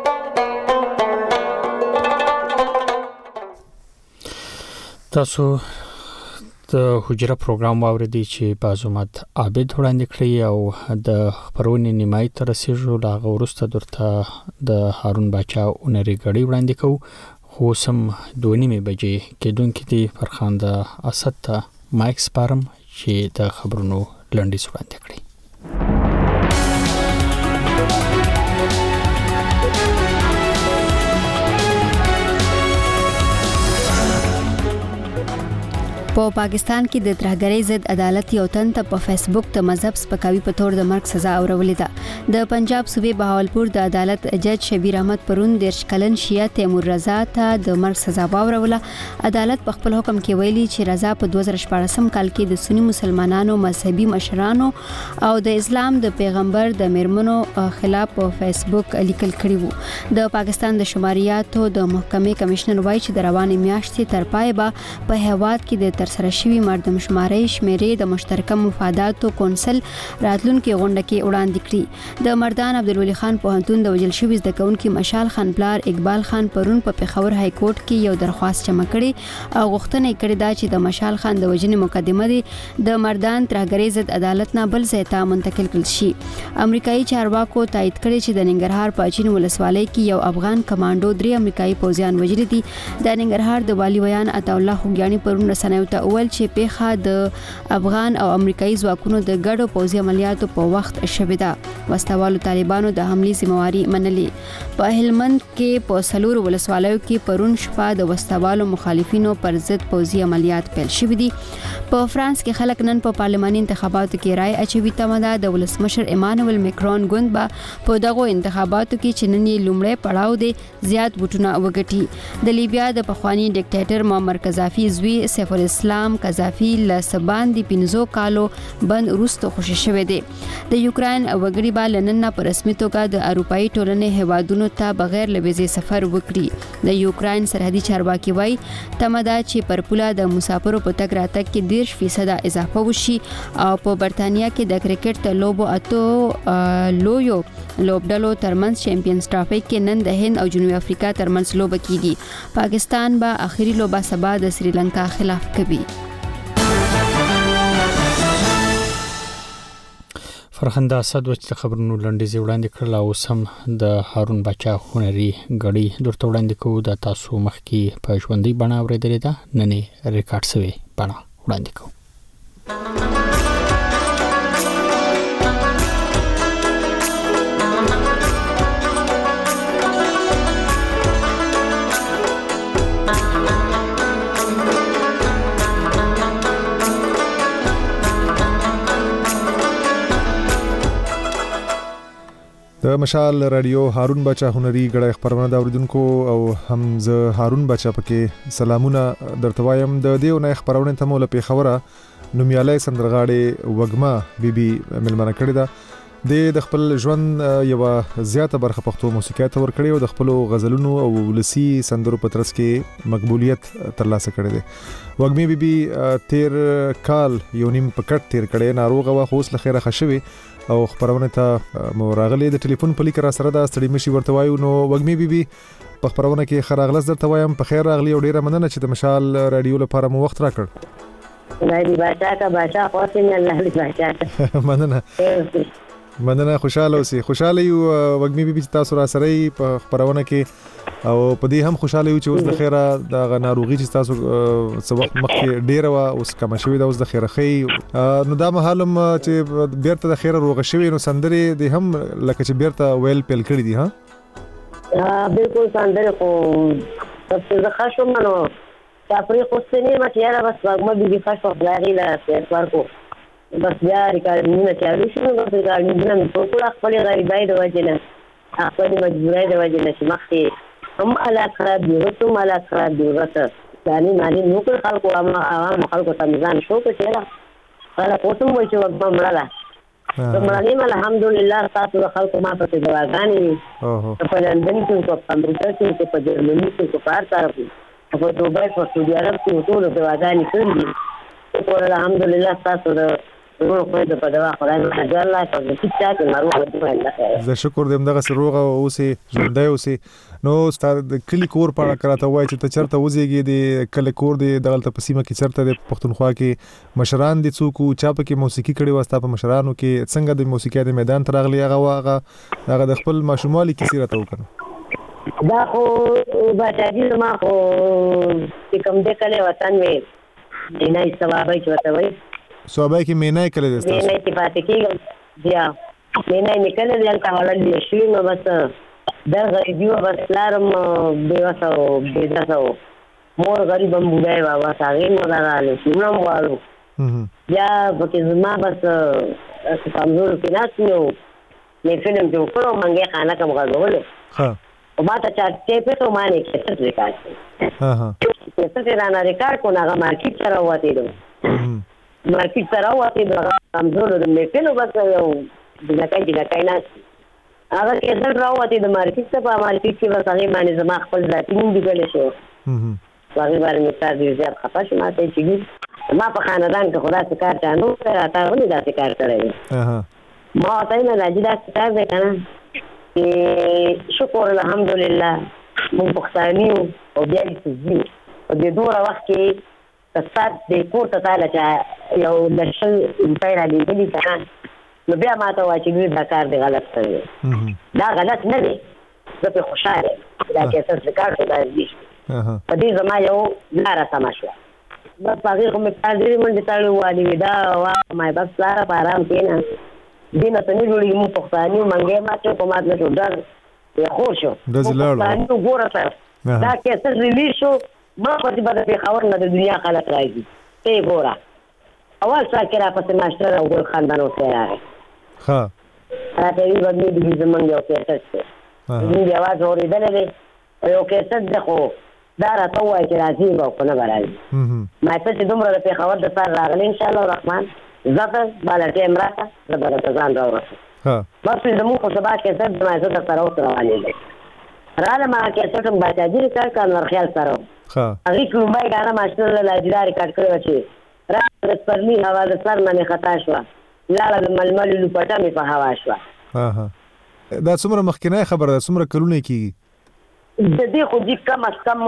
تاسو د حجره پروګرام واوریدي چې بازومت عابد وړاندې کړی او د خبرونې نیمای تر رسیدو لا غورسته درته د هارون باچا اونري غړي وړاندې کوو. خو سم 2:30 بجې کېدونکې دي فرخان د اسد ته مایک سپارم چې د خبرونو لنډیز وړاندې کړي. په پاکستان کې د ترهګرۍ ضد عدالت یو تن ته په فیسبوک ته مذهب سپکاوي په تور د مرګ سزا اورولې ده. د پنجاب صوبې بهاولپور د عدالت جج شبیر احمد پرون 10 کلن شیعه تیمور رضا ته د مرګ سزا واوروله. عدالت په خپل حکم کې ویلي چې رضا په 2014 کال کې د سنی مسلمانانو مذهبي مشرانو او د اسلام د پیغمبر د میرمنو خلاف په فیسبوک لیکل کړي وو. د پاکستان د شماریاتو د محکمې کمشنر وایي چې د روانې میاشتې تر پای به په هیواد کې د ترسره شوی مردمشماري شمیرې د مشترکه مفاداتو کونسل راتلونکي غونډه کې وړاندې کړي. د مردان عبدالولي خان پوهنتون د وژل شوي زده کوونکي مشال خان پلار اقبال خان پرون په پېښور های کورټ کې یو درخواست جمع کړي او غوښتنه یې کړې ده چې د مشال خان د وژنې مقدمه دې د مردان ترهګرۍ ضد عدالت نه بل ځای ته منتقل کړل شي. امریکایي چارواکو تایید کړی چې د ننګرهار په اچین ولسوالۍ کې یو افغان کمانډو 3 امریکایي پوځیان وژلي دي. د ننګرهار د والي ویان عطاالله خوګیاڼي پرون رسنیو ته وویل چې پیښه د افغان او امریکایي ځواکونو د ګډو پوځي عملیاتو په وخت شوې ده. وسوالو طالبانو د حملې ذمہواري منلې. په هلمند کې په سلور ولسوالیو کې پرون شپه د وسوالو مخالفینو پر ضد پوځي عملیات پیل شوي دي. په فرانس کې خلک نن په پارلماني انتخاباتو کې رائے اچوي. تمه ده د ولسمشر ایمانوئل میکرون ګوند به په دغو انتخاباتو کې چې نن یې لومړی پړاو دی زیات ووټونه وګټي. د لیبیا د پخواني ډیکټیټر معمر قذافي زوی سیف الاسلام قذافي له باندې 15 کالو بند وروسته خوشي شوی دی. د یوکرين وګړي به لنن په رسمي توګه د اروپאי ټولنې هوادونو ته بغیر له ویزې سفر وکړي. د یوکرين سرحدي چارواکي وایي تمه ده چې پر پوله د مسافرو په تګ راتګ کې 10% اضافه وشي او په برتانیا کې د کرکټ د لوبو اتو لویو لوبډلو ترمنځ چیمپیونز ټرافي کې نن د هند او جنوبي افریقا ترمنځ لوبه کیږي. پاکستان به اخیری لوبه سبا د سریلانکا خلاف کوي. فرخنده اسد وچ خبرونو لنډیز وړاندې کړل او سم د هارون بچا هنري غړي درته وړاندې کوو. د تاسو مخکې په ژوندۍ بڼه اورېدلې ده نن ریکارډ شوی بڼه وړاندې کوو. د مشال رادیو هارون بچا هنري غړي خبرونه دا اوریدونکو او هم زه هارون بچا پکې سلامونه درته وایم. د دیو نه خبرونه ته مولا په خبره نومیالي سندرغاړي وګما بیبي ملمنه کړی دا د خپل ژوند یو زیاته برخه پښتو موسیقي ته ور کړی او د خپل غزلونو او ولسی سندرو په ترڅ کې مقبولیت ترلاسه کړی دی. وګمی بیبي تیر کال یو نیم پکټ تیر کړی ناروغه وا خو اوس لخيره خشوي او خبرونه ته مو راغلي. د ټلیفون په لیکره سره دا ستړي مشي ورته وایو. نو وګمی بیبي په خبرونه کې خراغلس درته وایم په خیر راغلی او ډیره مننه چې د مشال رادیو لپاره مو وخت راکړ. لای بچا کا بچا خوښ نه الله دې بچا مننه خوشاله اوسې. خوشاله یو وګمی بیبي تاسو را سره په خبرونه کې او په دې هم خوشاله یو چې اوس د خیره د ناروغي چې تاسو څو وخت مخکې ډیره وا اوس کم شوی دا اوس د خیره خي نو دا مهالم چې بیرته د خیره روغ شوی نو سندري د هم لکه چې بیرته ویل پیل کړی دي. ها بالکل سندري خو څه خاصه منو تفریح خو څه نه مچاره بس وګما بیبي خاصه بلاغي لا څوار کو بس بیا ریکارډینګ چالو شو. بس ریکارډینګ په ټول خپل غریبای د وجنه خپل مجبورای د وجنه چې مخکې هم علا خراب دي وته علا خراب دي وته ځاني مالي نو کول خلکو عوام خلکو ته میزان شو په چیرې خلک اوسم وایي چې وګم مړه زموږ الحمدلله تاسو خلکو ما په دواګانی په لندن کې په امریکا کې په جرمني کې په هر طرف په دوبۍ په سعودي عرب کې ټول دواګانی کړې په الحمدلله تاسو نو په دې په دوا خدای دې الله په دې چې ناروغ دې زه شکر دې دغه سروغه اوسې ژوندۍ اوسې. نو ستاره د کلی کور په اړه کراته وای چې ته چرته وځيږي د کلی کور دې دغه په سیمه کې چرته د پښتونخوا کې مشران دي څوک چا په کې موسیقي کړي واسطه په مشرانو کې څنګه د موسیقي د میدان ته راغلی هغه د خپل ماشومالي کیسه راته وکړه. دا خو بچاګي ما خو کوم دې کله وطن وې نه سوابای چې وته وای سوابای کې مینای کړی دسته مینای کې پاتې کېږم بیا مینای نکله دلته ولل شي نو بس دا غریبي و بس لارم بیوسه او بیداسه او مور غریب هم بودای بابا هغه مو راغلی نو مغالو بیا پکې زما بس کمزور کې ناس نو مې فلم جوړ کړو منګه خانه کوم غوړل ها او ما ته چې په تو باندې کې څه ریکارډ ها ها څه رانا ریکارډ کو نه مارکیټ سره وته دو مارکیټ سره وته د کمزور د مې فلم بس یو د کای نه هغه کې څه راوته د مارکیټ ته په مارکیټ کې بس هغه باندې زما خپل ذاتي مونږ دی کله شو هغه باندې مې تاسو زیات خپه شوم ته چې ما په خاندان کې خدا څه کار چانو راته ولې داسې کار کړی ما ته نه راځي داسې کار دی که نه چې شکر الحمدلله موږ پښتاني یو او بیا دې ځي او د دومره وخت کې که ستا د کور ته تاله چې یو د 100 روپۍ رالېږلي که نه نو بیا ما ته وایي چې دوی دا کار دی غلط کړی دا غلط نه دی زه پرې خوشحاله یم دا کیسه چې کار شو دا زده شو په دې زما یو لاره سمه شوه بس په هغې خو مې پلار ډېرې منډې تړلې ووالې وې دا واخمای بس پلاره په ارام کښېنه دې نه څه نه جوړېږي مونږ پښتاني یو منګی مات شو کومات نه شو ډر خور شو پښتاني یو ګوره سره دا کیسه ریلیز شو ما پسې به د پېښور نه د دنیا خلک راځي ته یې ګوره اول سال کې راپسې ماسټر او ګل خاندان اوسې راغی راته وي به مې دي زمونږ یو کیسټ دی زمونږ اواز اورېدلی دی یو کیسټ دی خو دا راته ووایي چې راځي به او که نه به راځي ما ته چې دومره د پېښور د سر راغلی انشاءالله الرحمن زه بالا ټایم راکړه زه به درته ځان راورسم بس زمونږ خو سبا کیسټ زما زه درته اوس روانېږم رالم هغه کیسټ هم باچاجي ریکارډ کړه انورخیال سره هغې کې لومړی ګاڼه ماسټر له لاجدا ریکارډ کړې وه چې راغله د سپرلي هوا د سر منې خطا شوه لاړه د ململو لوپټه مې په هوا شوه دا څومره مخکینی خبره ده څومره کلونه یې کېږي د دې خو دي کم از کم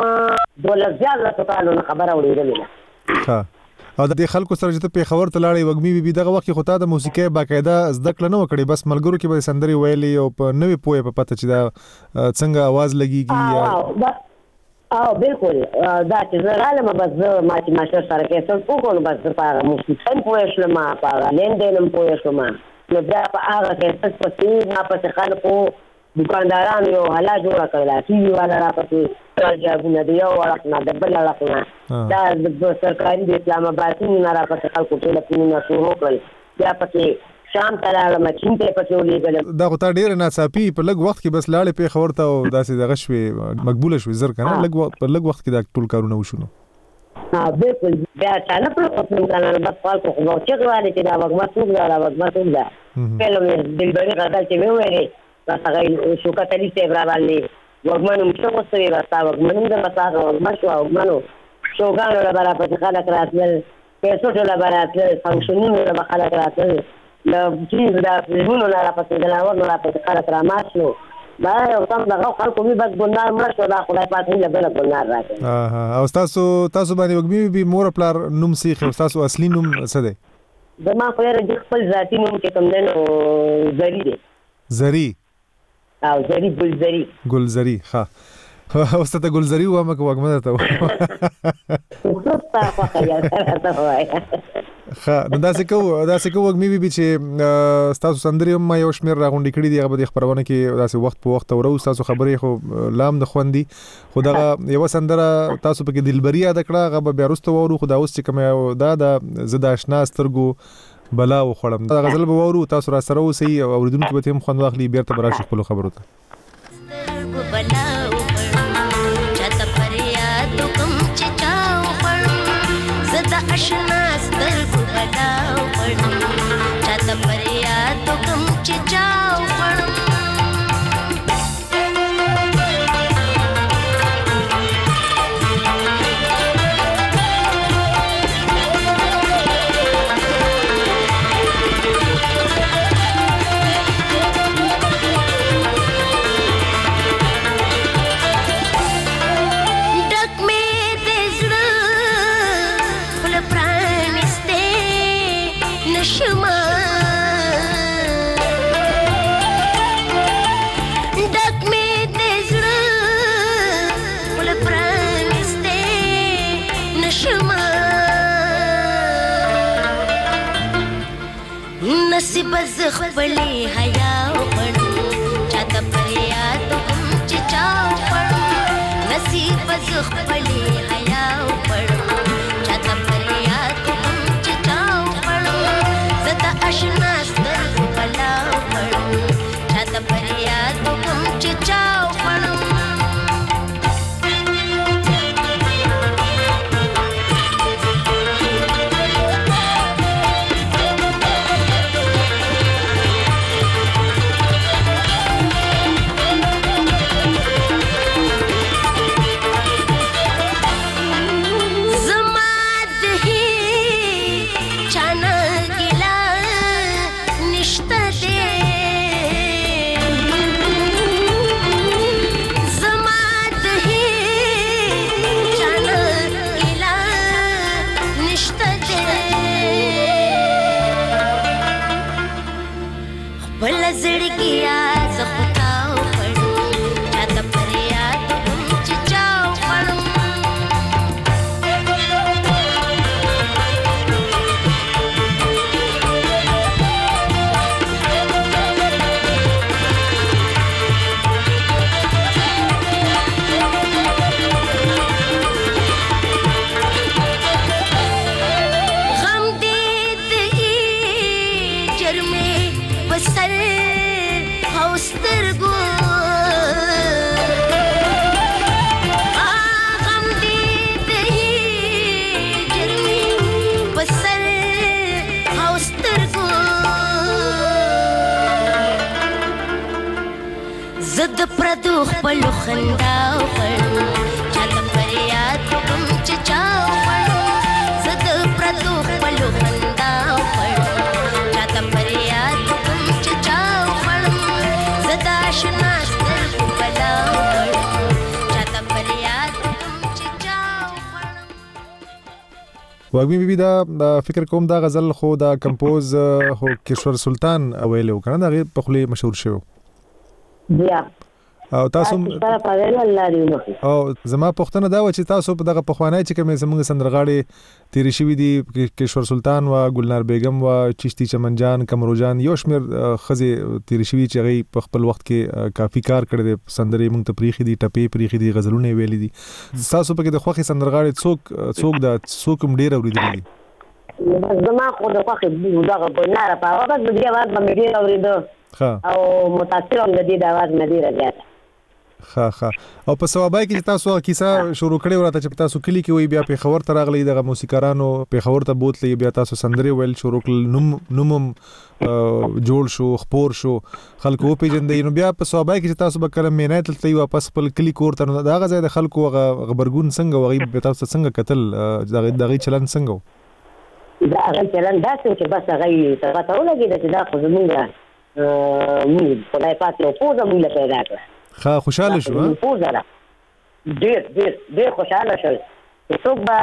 12 کالو نه خبره اورېدلې ده او د دې خلکو سره چې ته پېښور ته لاړې وږمې بیبي دغه وخت کې خو تا د موسیقۍ باقاعده زده کړه نه وه کړې بس ملګرو کې به سندرې ویلې او په نه وې پوهې په پته چې دا څنګه اواز لګېږي او بالکل دا چې زه رالم بس زه ما چې ماسټر سره کیسټ وکړو بس زه په هغه موسیقۍ هم پوه شوم په هغه لین هم پوه شوم نو بیا په هغه کیسټ پسې ما پسې خلکو دکاندارانو یو حلا جوړه کړله ټي وي والا راپسې جابونه د یو اړخ نه د بل اړخ نه دا د سرکاري د اسلام آباد نه راپسې خلکو ټیلیفونونه شروع کړل بیا پسې شام ته لاړم چین ته پسې ولېږلم دا خو تا ډېره ناڅاپي په لږ وخت کې بس لاړې پېښور ته او داسې دغه شوې مقبوله شوې زر که نه په لږ وخت کې دا ټول کارونه وشو نو بالکل بیا چانه پر خپل کانال بس خلکو خو چغې وهلې چې دا وږمه څوک ده دا وږمه څوک ده پهله مې دلبري غزل چې مې وویلې بس هغه شوکت علي صاحب را باندې وږمه نوم څه غوښتوې بس تا وږمه نوم ده بس هغه وږمه شوه وږمنو شوګانو له به راپسې خلک راتلل پیسوټو له به راتلل فنکشنونو له به خلک راتلل له چیز د فلمونو نه راپسې دلاور نه راپسې خلک رامات شو دا یو سم دغه خلکو مې بس ګلنار مړه شو دا خدای پاک مې له بله ګلنار راکړي او ستاسو باندې وږمې بي مور پلار نوم څه ایښی ستاسو اصلي نوم څه دی زما خو یاره د خپل ذاتي نوم چې کوم دی نو زري دی زري او زري ګلزري ښه اوس ته ګلزري ووایم که وږمه درته ووایم ښه نو داسې کوو وږمې بیبي چې ستاسو سندرې هم ما یو شمېر راغونډې کړي دي هغه به دې خپرونه کې داسې وخت په وخت اورو ستاسو خبرې خو لام د خوندي خو دغه یوه سندره تاسو پکې دلبري یاده کړه هغه به بیا وروسته واورو خو دا اوس چې کوم دا زه د اشنا سترګو بلا وخوړم دا غزل به واورو تاسو را سره اوسئ او اورېدونکي به هم خوند واخلي بیرته به راشي خپلو خبرو ته اشنا سترګو بلاو پړم چاته پریا تو کم چې چاو پړم نصیب زخبلی حیا پړم چاته پریا تو کوم چې چاو پړم نصیب زخبلی حیا پړم چاته پریا تو کوم چې چاو پړم زتا اشنا سترګو بلاو پړم چاته پریا تو کوم چې چاو پړم سترګو غم دې د هجر په سر او سترګو زه د پردو خپلو خنداو کړم چاته فریاد کوم چې چا وکړم زه د پردو خپلو خنداو کړم چاته فریاد کوم چې چا وکړم زه د اشنا سترګو بلاو کړم چاته فریاد کوم چې چا وکړم. واګمي بیبي دا فکر کوم دا غزل خو دا کمپوز هو کشور سلطان ویلو کنه دا په خلی مشهور شو بیا او تاسو او زما پوښتنه دا و چې تاسو په دغه پخوانی چې کوم زموږ سندرغاړي تیری شوی دي کشور سلطان و ګلنار بیگم و چشتی چمن جان کمرو جان یو شمیر خزي تیری شوی چې غي په خپل وخت کې کافي کار کړی دي سندري موږ ته پریخي دي ټپي پریخي دي غزلونه ویلي دي تاسو په کې د خوخي سندرغاړي څوک دا څوک ډیر اوریدل دي زما خو د خوخي دغه ګلنار په هغه د دې आवाज باندې ډیر اوریدو او متاثر هم د دې د आवाज نه دی راځي ها او په سوابای کې تاسو کیسه شروع کړې ورته چې تاسو کلی کې وي بیا په خبر تر راغلی دغه موسیقارانو په خبر ته بوتلې بیا تاسو سندري ویل شروع کړل نوم جوړ شو خبر شو خلکو په جندې نو بیا په سوابای کې تاسو به کله مینات تللی واپس خپل کلی کور ته دا غزه د خلکو غبرګون څنګه وغي تاسو څنګه قتل دغه چلن څنګه دا هغه چلن دا چې بس هغه ته ولګي چې دا خو زمونږ خدای پاک یو پوزه موږ له پیدا کړه ښه خوشاله شو پوزه ډېر خوشاله شو څوک به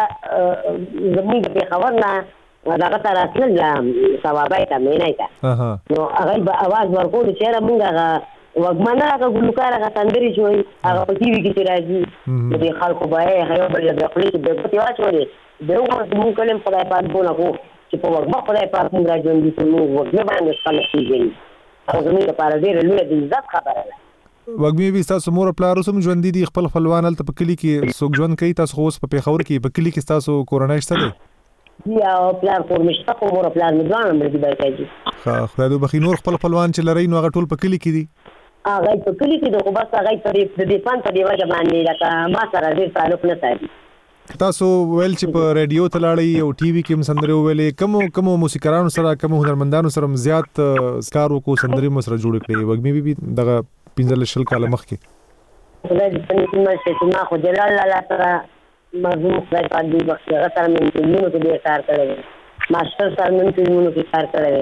زمونږ په خبر نه دغه ته راتلل ثوابای ته مینای ته نو هغه به اواز ورکول چې موږ هغه وګمنه هغه ګلوکار هغه سندري شوی هغه په ټي وي کې راځي د خلکو به هغه بل د خپل د پتی واچولې دغه موږ کلم خدای پاک بوله کو چې په وګما خدای پاک موږ راځو د څو وګما باندې خلک کیږي او زموږ لپاره ډېر لوی د عزت خبره ده وګمي به تاسو مور پلار اوسم ژوند دي خپل خپلوان ته په کلی کې څوک ژوند کوي تاسو خو په پیښور کې په کلی کې تاسو کورونای شته دي یا پلار کور مشته خو مور پلار نه ځان مې دی بایکاجي ها خدای دې بخي نور خپل خپلوان چې لري نو هغه ټول په کلی کې دي هغه په کلی کې د خو بس هغه په دې فان ته دی وجه باندې لکه ما سره ډېر تعلق نه ساتي تاسو ویل چې په رادیو ته لاړی او ټي وي کې هم سندري ویلې کوم موسیقارانو سره کوم هنرمندانو سره زیات کار وکړو سندري مو سره جوړ کړی وګمي بي دغه 15 کال مخکې خدای دې په دې چې ما خو جلال الله سره مرحوم خدای پاک دې بخښي هغه سره مې فلمونو کې کار کړی ماستر سره مې فلمونو کې کار کړی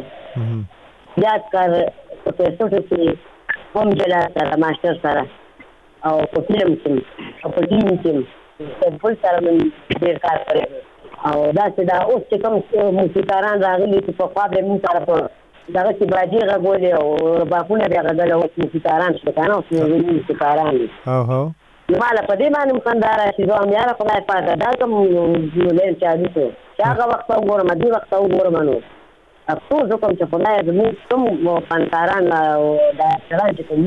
یاد کار په څه کې کوم جلال سره ماستر سره او په فلم کې او په ټي وي کې ټول سره مې ډېر کار کړی او دا چې دا اوس چې کوم موسیقاران راغلي چې په خوا به موږ سره په دغه چې باجي غوړي او باپونه بیا غل او موسیقاران شته کنه او موسیقاران او مالا په دې باندې مخندار چې زه هم یاره خدای پاک دا کوم ولې چا دي ته هغه وخت وګورم دې وخت وګورم نو افسوس کوم چې خدای دې کوم فنکاران او دا څنګه چې کوم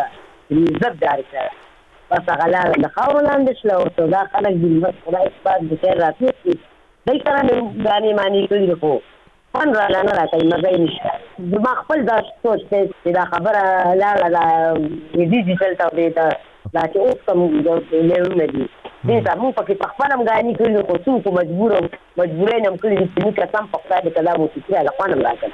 دې عزت دار کړه بس هغه لاره د خاورو لاندې شله او دا خلک دې بس خدای پاک دې خیر راتلي دې سره غانې معنی کوي خو فن را نه راځي مزه نشته زما خپل دا سوچ چې دا خبره لاله دا ډیجیټل ته دی دا چې اوس کوم لیرونه دي دې ته موږ پکې په خپل هم غانې کوي خو څوک مجبورین هم کړي چې موږ سم په خپل د کلام موسیقي له خوانم راځي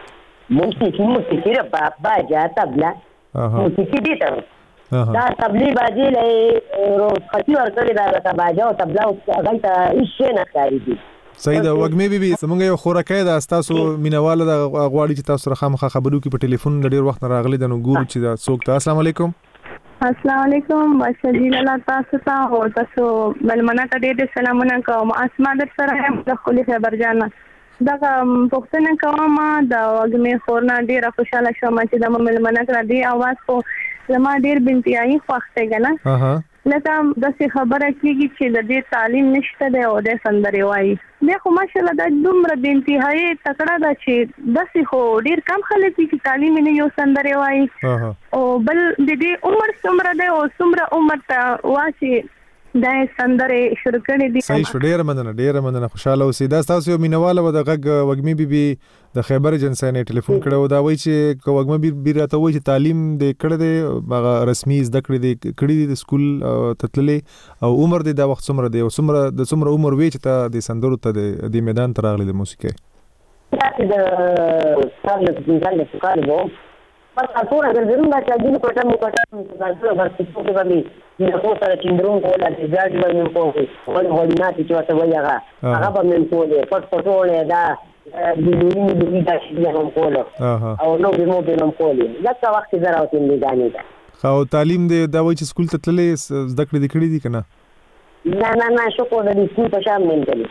موسیقي بابا جا تبلا موسیقي دي ته دا تبلی باجی له روز خطي ورکړي دا باجا او تبلا او هغه ته هیڅ نه کوي صحیح دا وګمي بي زمونږ یو خوراکای دا تاسو مینواله د غواړي چې تاسو سره خامخا خبرو کې په ټلیفون ډیر وخت راغلي د نو ګورو چې دا څوک ته السلام علیکم السلام علیکم بشجیل الله تاسو ته او تاسو ملمنه ته ډیر سلامونه کوم اسما در سره هم د خپل خبر جانا دا پښتنه کوم دا وګمي خورنا ډیر خوشاله شوم چې د ملمنه کړ دی اواز کو زما ډیر بنتیایي خوښته غنه لکه داسې خبره کېږي چې د دې تعلیم نشته دی او د سندرې وایي بیا خو ماشاءالله دا دومره د انتهایي تکړه ده چې داسې خو ډېر کم خلک دي چې تعلیم یې نه یو سندرې وایي او بل د دې عمر څومره دی او څومره عمر ته وا چې دا سندره شروع کړې دي. صحیح شو، ډیره مننه خوشاله اوسئ. دا تاسو یو مینواله و د غږ وګمی بیبي د خیبر ایجنسی نه ټلیفون کړو. دا وایي چې وګمی بیبي راته وایي چې تعلیم دې کړی دی هغه رسمي زده کړی دی د سکول تتللې او عمر دې دا وخت څومره دی او څومره عمر وی چې ته د سندرو ته د میدان ته راغلی د موسیقۍ؟ دا د سال کالو بس ټول ګرځم دا چې دې کوټه مو کوټه بس په باندې د خو سره چندرون کوله د ځاډ باندې کوو ولې نه چې څه وایي هغه په من کوله پټونه دا د دې د شي هم کوله او نو به نو کوله دا وخت زرا او تیم دي غانې دا خو تعلیم دې دا وایي چې سکول ته تللې زده کړې دي کنه؟ نه شو کو د سکول په شام نه کړی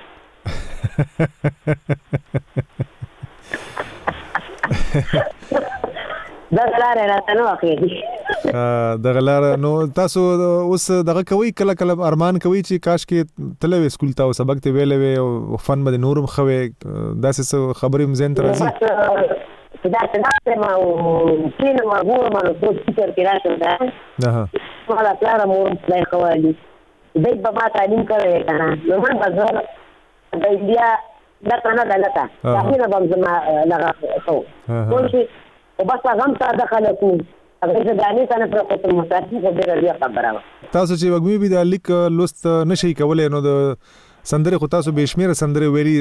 دا غلار راته نو اخی دا غلار نو تاسو اوس دغه کوي کله ارمان کوي چې کاش کې تلوي سکول ته او سبق ته ویلې وي او فن باندې نورم خوي داسې خبرې مزین تر راځي دا څنګه ما او کین ما ګور ما نو فکر کې راځم دا ما لا کلار مو ځای خوالي دې بابا تعلیم کوي کنه نو من بازار د بیا دا کنه دلته دا به زما لغه خو ټول او بس هغه ته دخل کو هغه څه دانی کنه پر خپل مسافر په ډیر لري خبره. تاسو چې وګمی به د لیک لوست نشي کولای نو د سندره خو تاسو به شمیر سندره ویلي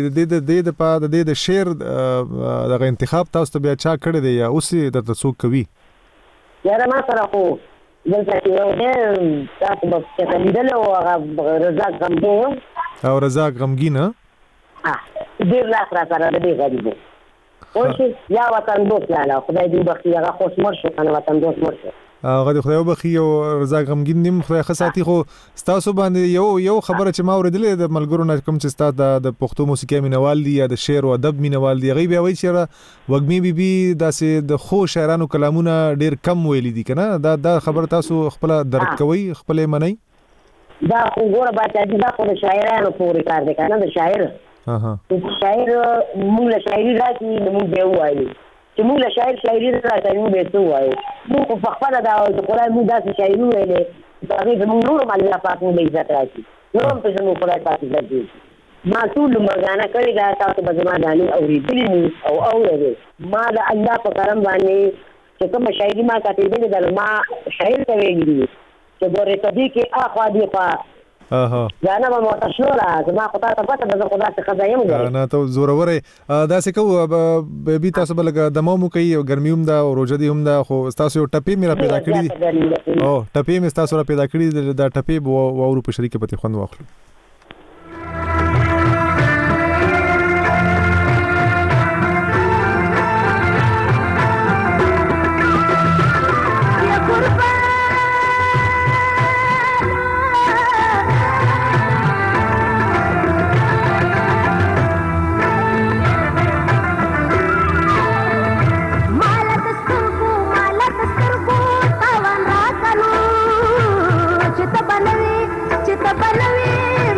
د شعر دغه انتخاب تاسو ته بیا چا کړی دی یا اوس د تاسو کوي؟ یاره ما سره خو دلته یو تاسو په کې لیدل او هغه رزاق غمګین او رزاق غمګین ډیر لا سره دې غریبو اوشي یا وطن دوست لاله خدای دې بخي هغه خوش مرشه کنه وطن دوست مرشه هغه خدای وبخي او رزاق غمګین نیم خدای خصاتی خو تاسو باندې یو خبره چې ما اوریدلې د ملګرو نه کوم چې تاسو د پښتو موسیقي مینوال دي یا د شعر او ادب مینوال دي غي بیا وایي چې وګمی بیبي داسې د خو شاعرانو کلامونه ډیر کم ویلي دي کنه دا خبر تاسو خپل درک کوي خپل منئ دا وګوره باید دا خو شاعرانو پورې کار دی کنه د شاعر شاعر موږ له شاعري راځي نو موږ به وایو چې موږ له شاعري راځي نو به څه وایو موږ په خپل دا د قرآن موږ داسې شاعري ویلې دا هغه موږ نور باندې پاتې نه عزت راځي نو په زموږ قرآن پاتې راځي ما ټول مرګانه کړی دا تاسو به زما دانی اورېدلې او اورېدل ما د الله په کرم باندې چې کوم شاعري ما کتلې ده ما شاعر ته ویلي دي چې ګورې ته دې کې اخوا دی خوا جانا ما متشوره زما خدای ته پته ده خدای ته خدایم غواړي نه ته زوروري دا څه کو به تاسو بل دمو مو کوي او ګرمي هم دا او روزه دي هم دا خو تاسو یو ټپي میرا پیدا کړی دي او ټپي می تاسو را پیدا کړی دا ټپي او اورو په شریکه پته خوند واخلو. Chita balavi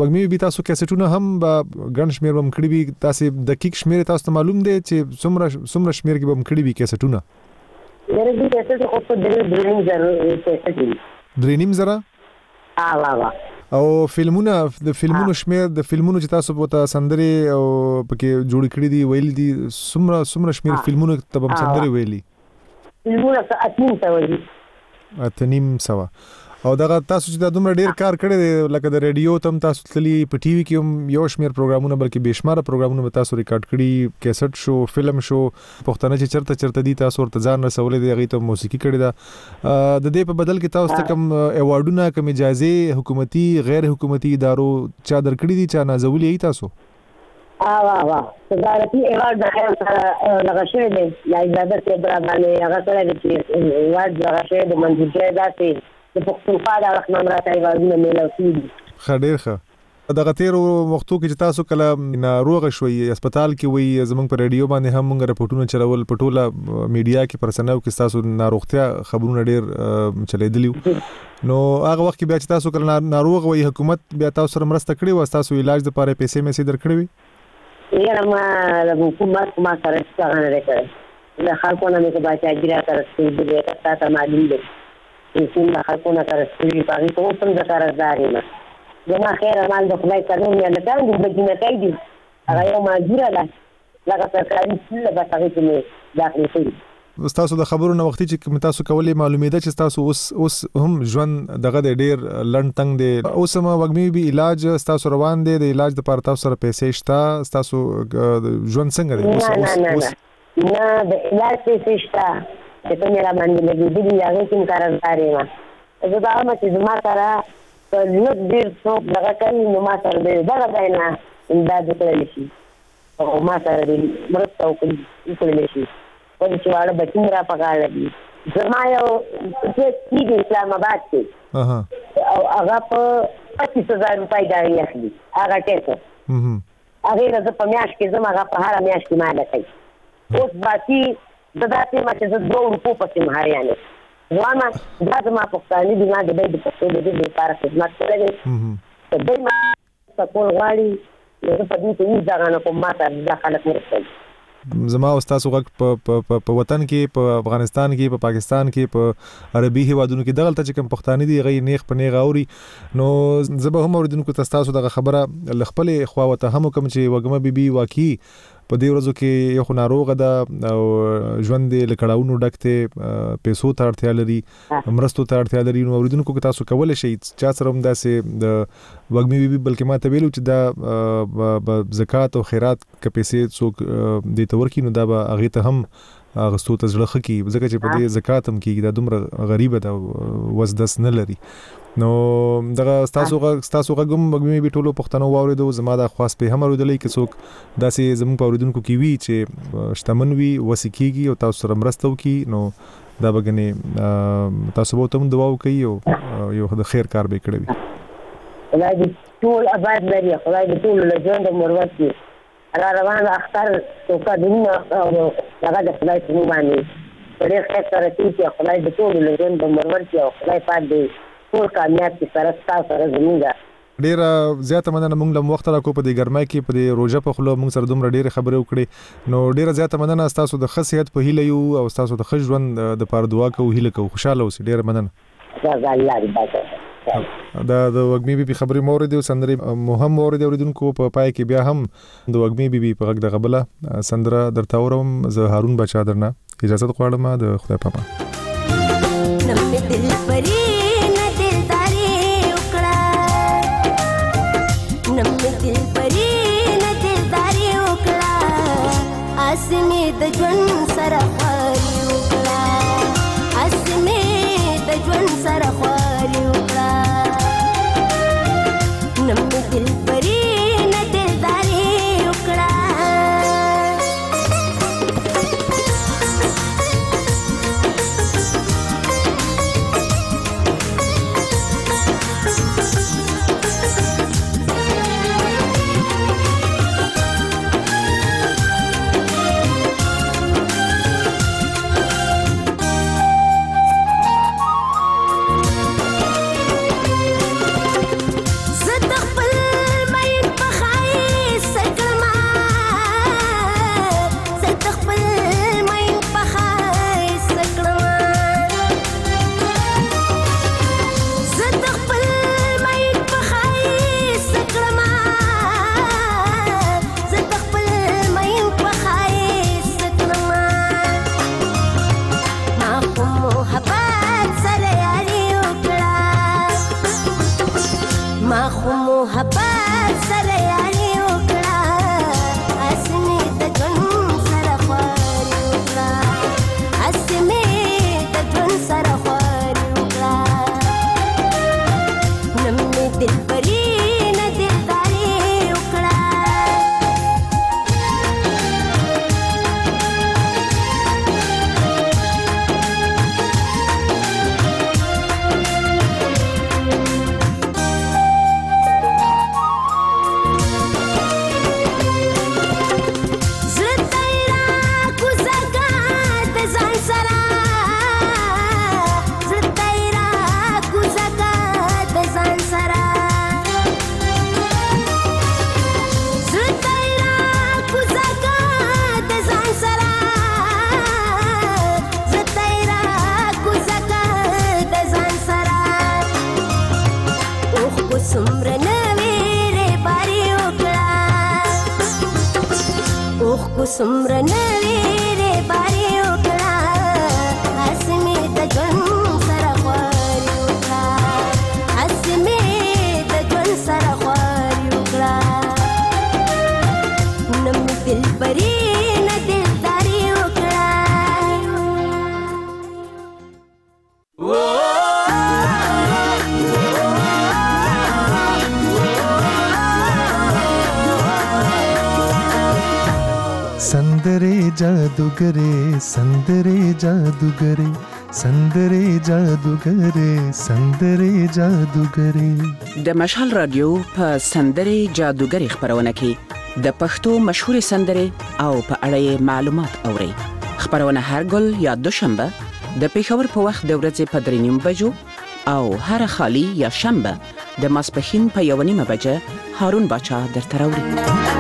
وګمي بي تاسو کیسټونه هم ګڼ شمیر بم کړی وي تاسو دقیق شمیر تاسو معلوم دی چې څومره شمیر کې بم کړی وي کیسټونه درې کیسټ خو په درې زره او فلمونه د فلمونو شمیر د فلمونو چې تاسو په سندري او پکې جوړ کړی دي ویل دي څومره شمیر فلمونو ته بم سندري ویلي فلمونه 800 او دغه تاسو چې د دومره ډیر کار کړی دی لکه د ریډیو تم تاسو تللی په ټي وي کې هم یو شمیر پروګرامونه بلکې بشماره پروګرامونه به تاسو ریکارډ کړی کیسټ شو فلم شو پښتنه چې چرته دي تاسو ورته ځان رسولې دی هغه ته موسیقي کړی دا د دې په بدل کې تاسو ته کوم ایوارډونه کوم اجازه حکومتي غیر حکومتي ادارو چا درکړي دي چا نازولي ای تاسو واه صدارتي ایوارډ دغه شوی دی یا اجازه ته برابرې هغه سره دی ایوارډ دغه شوی د منځګړي داسې د پښتونخوا د رحمان راته ایوارډونه ملو کیږي خډیر ښه دغه تیر وختو کې چې تاسو کله ناروغ شوي هسپتال کې وي زمونږ په ریډیو باندې هم موږ رپورټونه چلول په ټوله میډیا کې پرسناو کې تاسو ناروغتیا خبرونه ډیر چلیدلی نو هغه وخت کې بیا چې تاسو کله ناروغ وي حکومت بیا تاسو سره مرسته کړې و تاسو علاج لپاره پیسې مې درکړې وي یاره ما د حکومت ما سره څنګه نه کړې د خلکو نه مې په باچاګیرا سره ستې دې تاسو معلوم دي چې څنګه خلکو نه سره ستې پاري ته اوس هم ذکر راځي زما خیر مال د خدای کړم نه لکه د بجنه کوي هغه یو ماجوره ده لکه سرکاري څه به تاسو ته داخلي شي تاسو د خبرونو وختي چې تاسو کولې معلومه ده چې تاسو اوس هم ژوند دغه ډیر لړن تنگ دی اوس ما وګمي به علاج تاسو روان دی د علاج لپاره تاسو سره پیسې شته تاسو ژوند څنګه دی اوس نه د علاج پیسې شته چې په میرا باندې لګې دي هغه کوم کارګارې ما زه دا ما چې زما سره نو ډیر څو دغه کوي نو ما سره دغه ځاینا امداد وکړل شي او ما سره مرسته وکړل شي په دې واړه بچی را پکاله دي زما یو چې د اسلام آباد کې او هغه په 25000 روپۍ دا یخلي هغه ټیکو هغه د په میاشت کې زما هغه په هر میاشت کې ما ده کوي اوس باقي دغه ما چې 2 روپو پسې مهاریانه واما دا زما پښتاني دي ما د دې په دې لپاره خدمت کړې ته دې ما څکول غواړي نو په دې کې ځای نه کوم ما ته داخله کړم زما استاد وګ په وطن کې په افغانستان کې په پاکستان کې په عربي هیوادونو کې دغلت چې کوم پښتاني دي غي نیخ په نیغ اوري نو زبه هم اوریدونکو تاسو دغه خبره لخپل خواوته هم کوم چې وګمه بيبي واقعي په دې ورځو کې یو ناروغه ده او ژوند لکړاونو ډکته پیسو ته اړتیا لري مرستو ته اړتیا لري نو اوریدونکو کې تاسو کولای شئ چې سره هم داسې د وګمي بيبي بلکې ما ته ویلو چې دا زکات او خیرات کې پیسې څوک د تورکی نو دا به هغه ته هم غستو ته ځړخ کی ځکه چې په دې زکات هم کې دا دومره غریبه ده وسدس نه لري نو دغه تاسو غوږم وګمي به ټولو پښتنو واوریدو زما د خاص په هم ورودلې کې څوک داسې زموږ په اوریدونکو کې وی چې شتمن وي وسکیږي او تاسو سره مرسته وکي نو دا بګنی تاسو به تم دعا وکي او یو د خیر کار به کړی خدای دې ټول آباد لري خدای دې ټول له ژوند مروت کی را روان اختر توکا دنیا او هغه د خدای په باندې ډېر ښه سره چې خدای دې ټول له ژوند مروت کی او خدای پاک دې ټول کامیاب کی سره سره زموږه ډیر زیاته مننه موږ له وخت راکو په دې ګرمای کې په دې روزه په خلو موږ سره دومره ډیر خبرې وکړې نو ډیر زیاته مننه تاسو د خصيت په هیله یو او تاسو د خژوند د پاره دعا کوو هیله کوو خوشاله اوسئ ډیر مننه الله دې باکه دا د وګمي بي خبرې مورید سندري مهم مورید اوریدونکو په پای کې بیا هم د وګمي بي په غږ د غبله سندره درته اورم زه هارون بچا درنه اجازه غواړم د خدای په امان اسمه د ژوند سره خاري وکړه اسمه د ژوند سره خاري وکړه نم دل پرې نه دلداري وکړه سمره نویرې بارې وکړه هسې مې د ژوند سره خواري وکړه هسې مې د ژوند سره خواري وکړه نه مې دلبري نه دلداري وکړه संदरे जादूगरे संदरे जादूगरे संदरे जादूगरे संदरे जादूगरे د مشال رادیو په سندرې جادوګري خبرونه کې د پښتو مشهور سندرې او په اړه معلومات اوري خبرونه هر ګل یا دوشنبه د پیښور په وخت د ورځې په 3:30 بجو او هر خالی یا شنبه د ماسپښین په 1:30 بجه هارون باچا درته راوړي